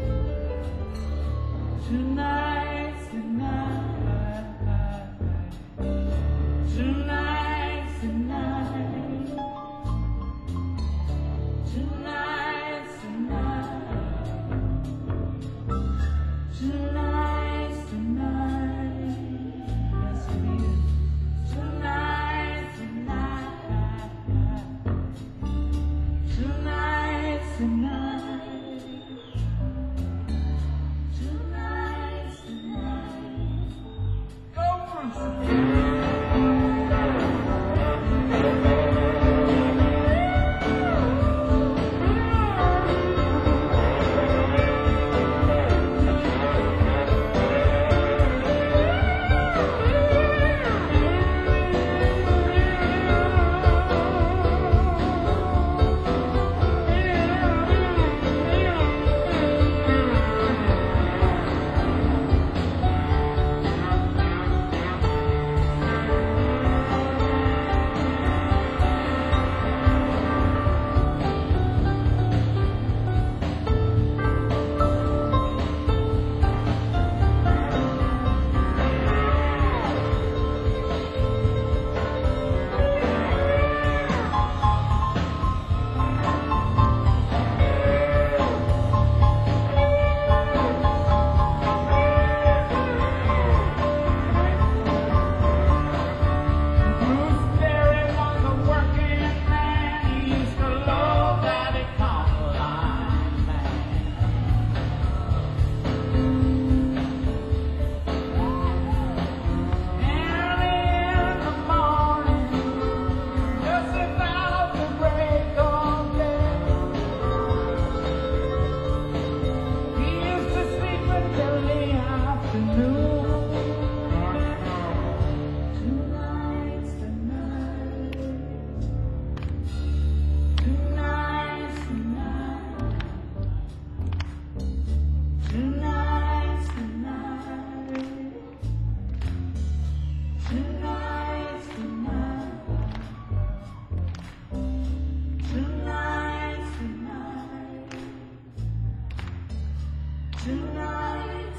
Tonight's the night. Tonight's the night. Tonight's the night. Tonight's the night. Yes, it is. Tonight's the night. Tonight's the night. Tonight's Tonight,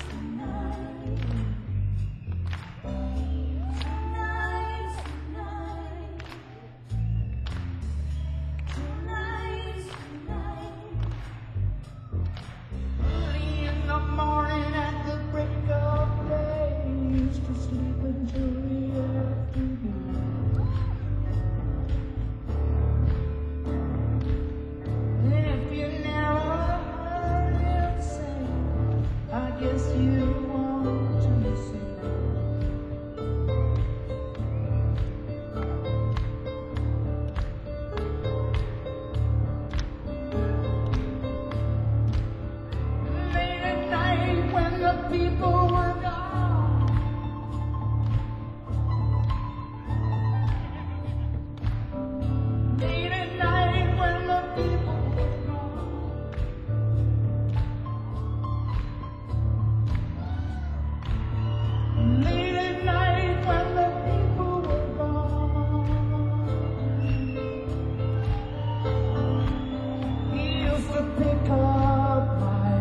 early in the morning at the break of day, used to sleep until the afternoon. And if you never heard him sing, I guess you want to sing. Late at night when the people were gone, late at night when the people were gone, late at night when the people were gone, he used to pick up my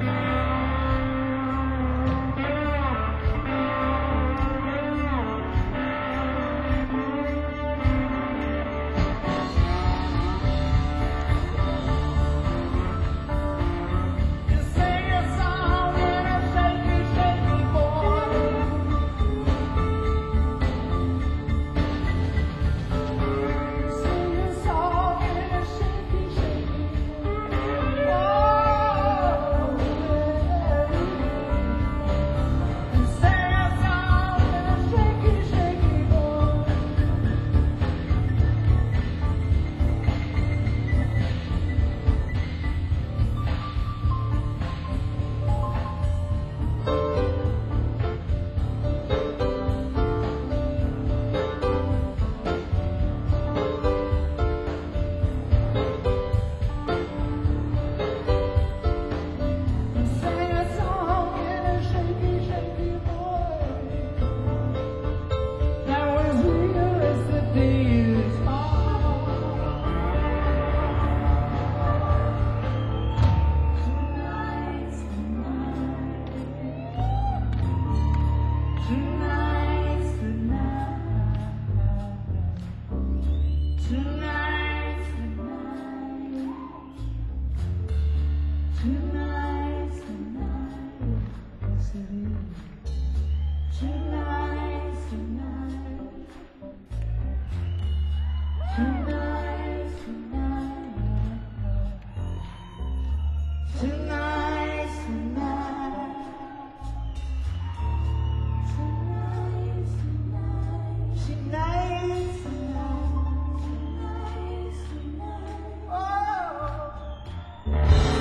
you sing a song in a shaky, shaky voice. You sing a song in a shaky, shaky voice. Oh, yeah. You sing a song in a shaky, shaky voice. Sing a song in a shaky, shaky voice that was real as the day is long. Tonight's the night. Tonight's the night. Tonight's the night. Tonight's the night, yes it is. Tonight's the night. Tonight's the night. Tonight's the night. Tonight's the night. Tonight's the night. Tonight's the night. Oh.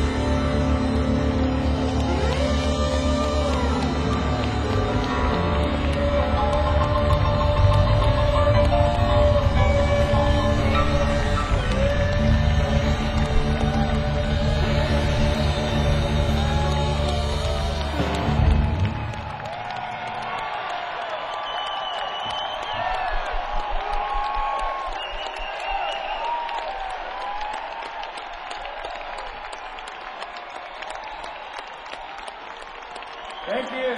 Thank you.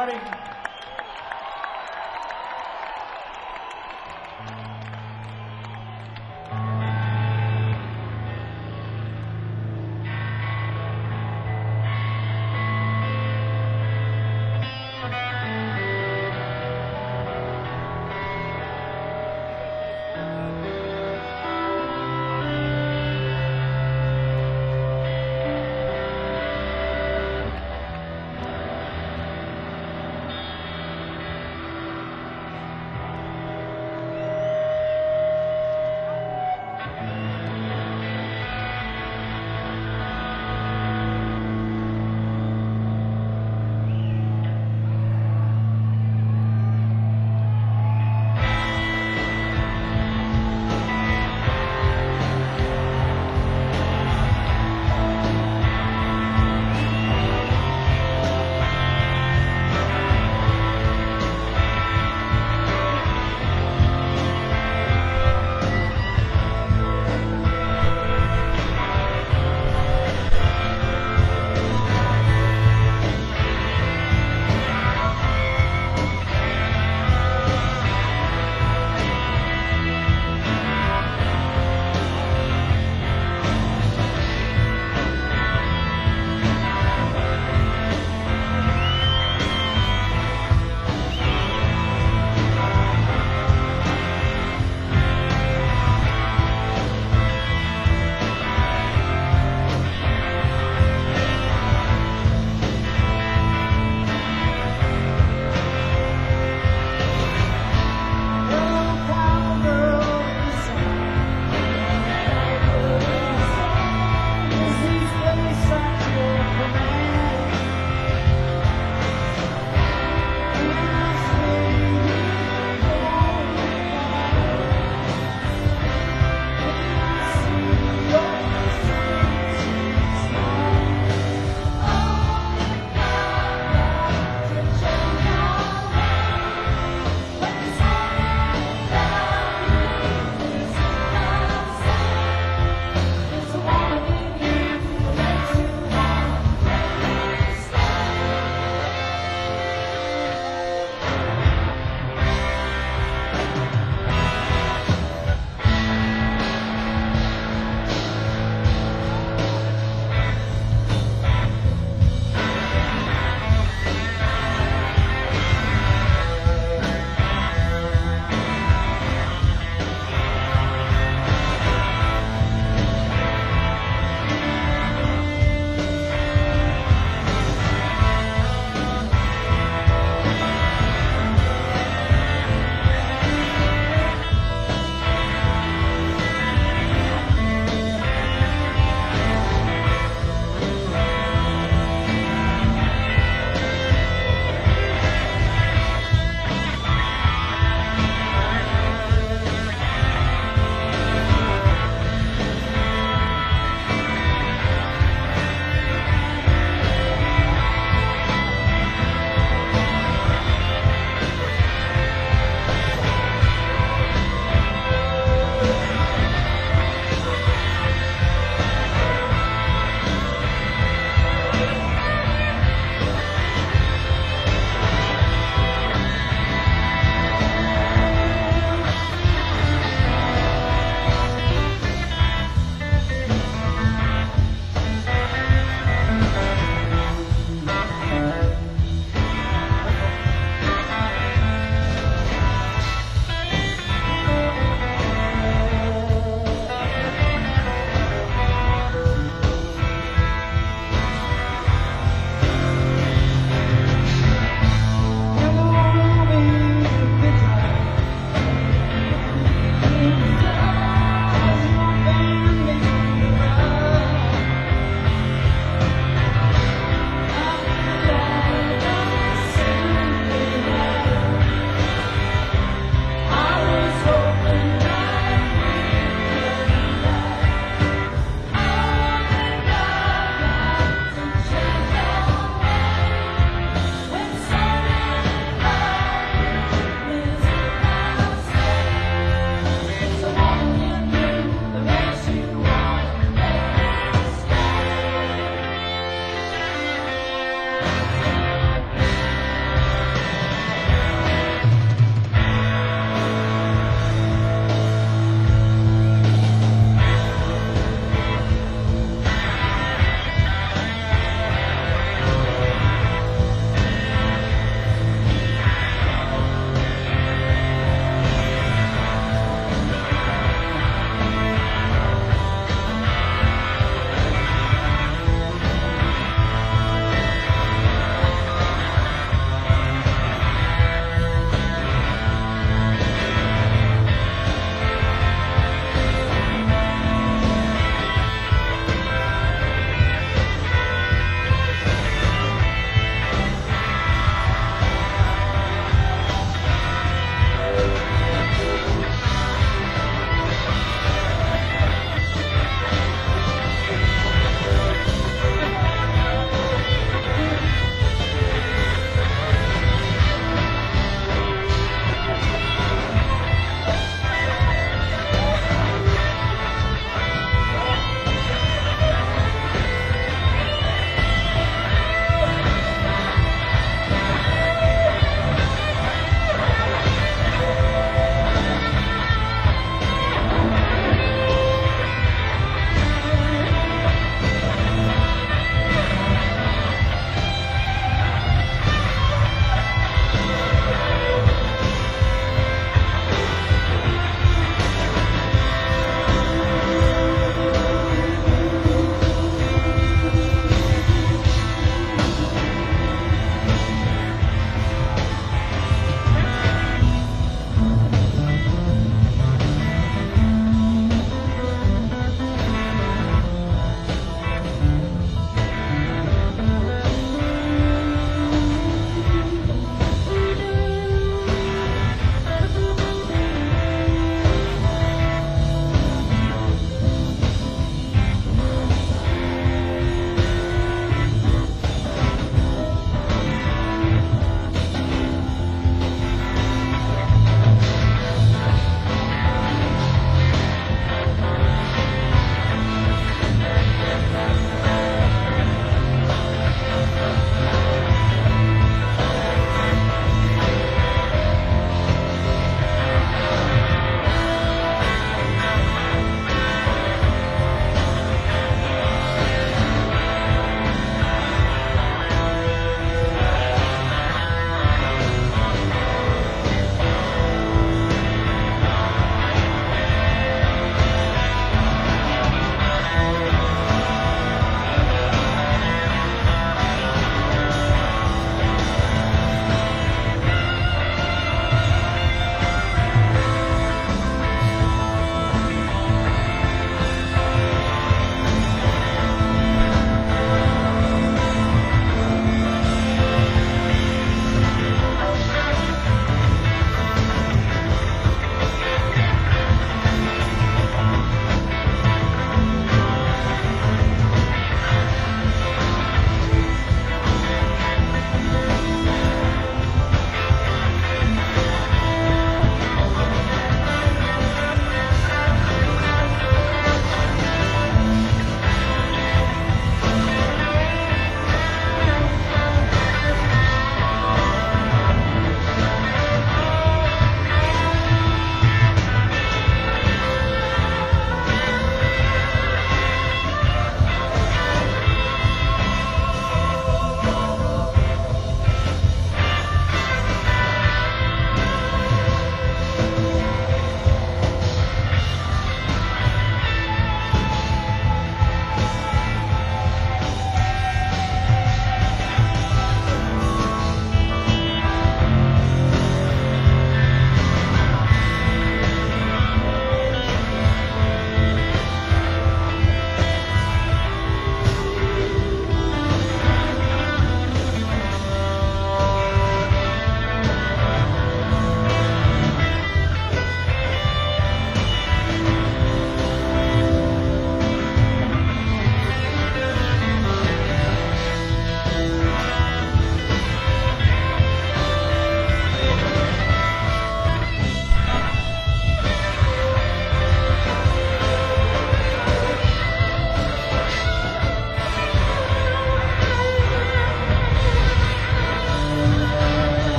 everybody.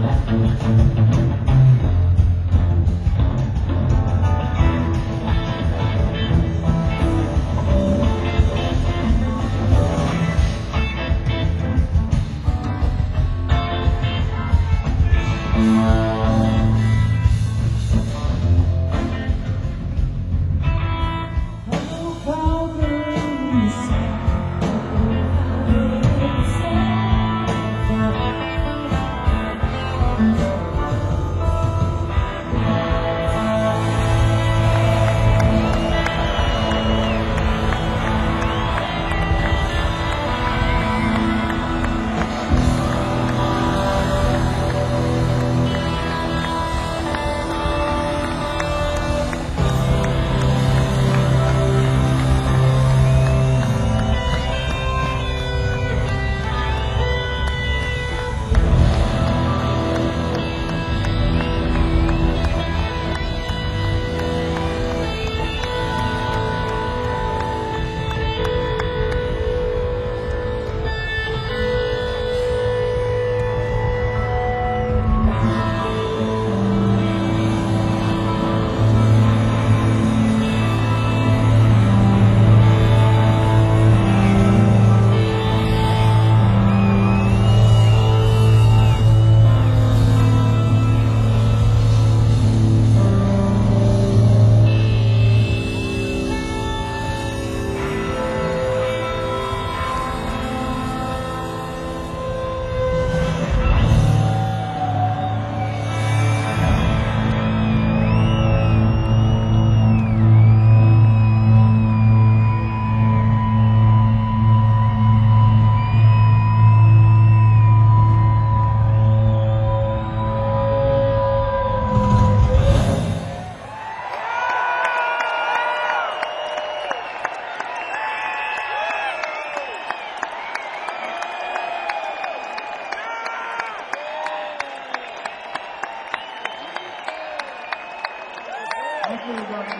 Thank you, everybody.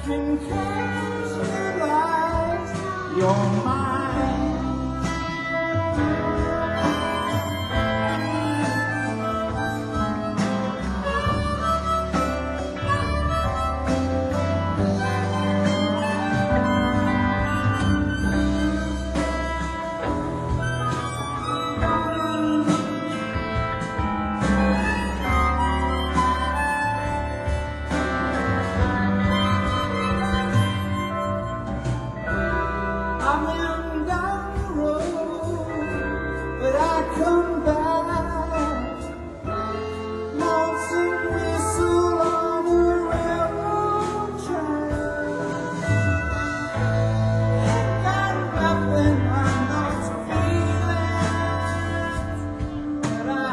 can casualize your mind. I've been down the road, but I come back. Lonesome whistle on a railroad track. Ain't got nothing on those feelings that I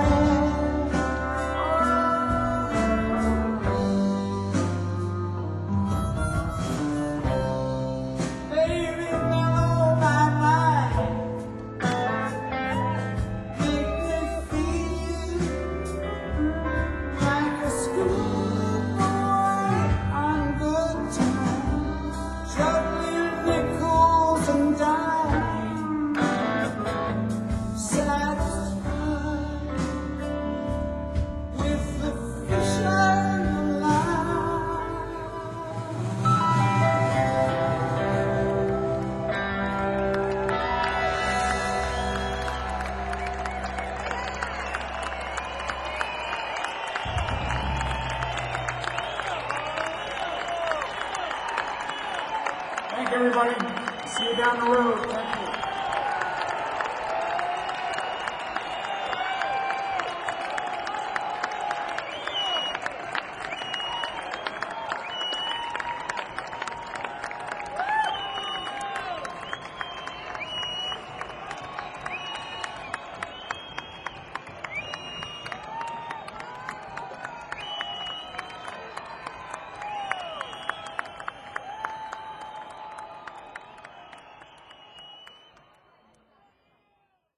had. Baby, mellow my mind, make me feel like a schoolboy on good times, juggling nickels and dimes, satisfied with the fisherman line. Thank you, everybody. See you down the road. Thank you.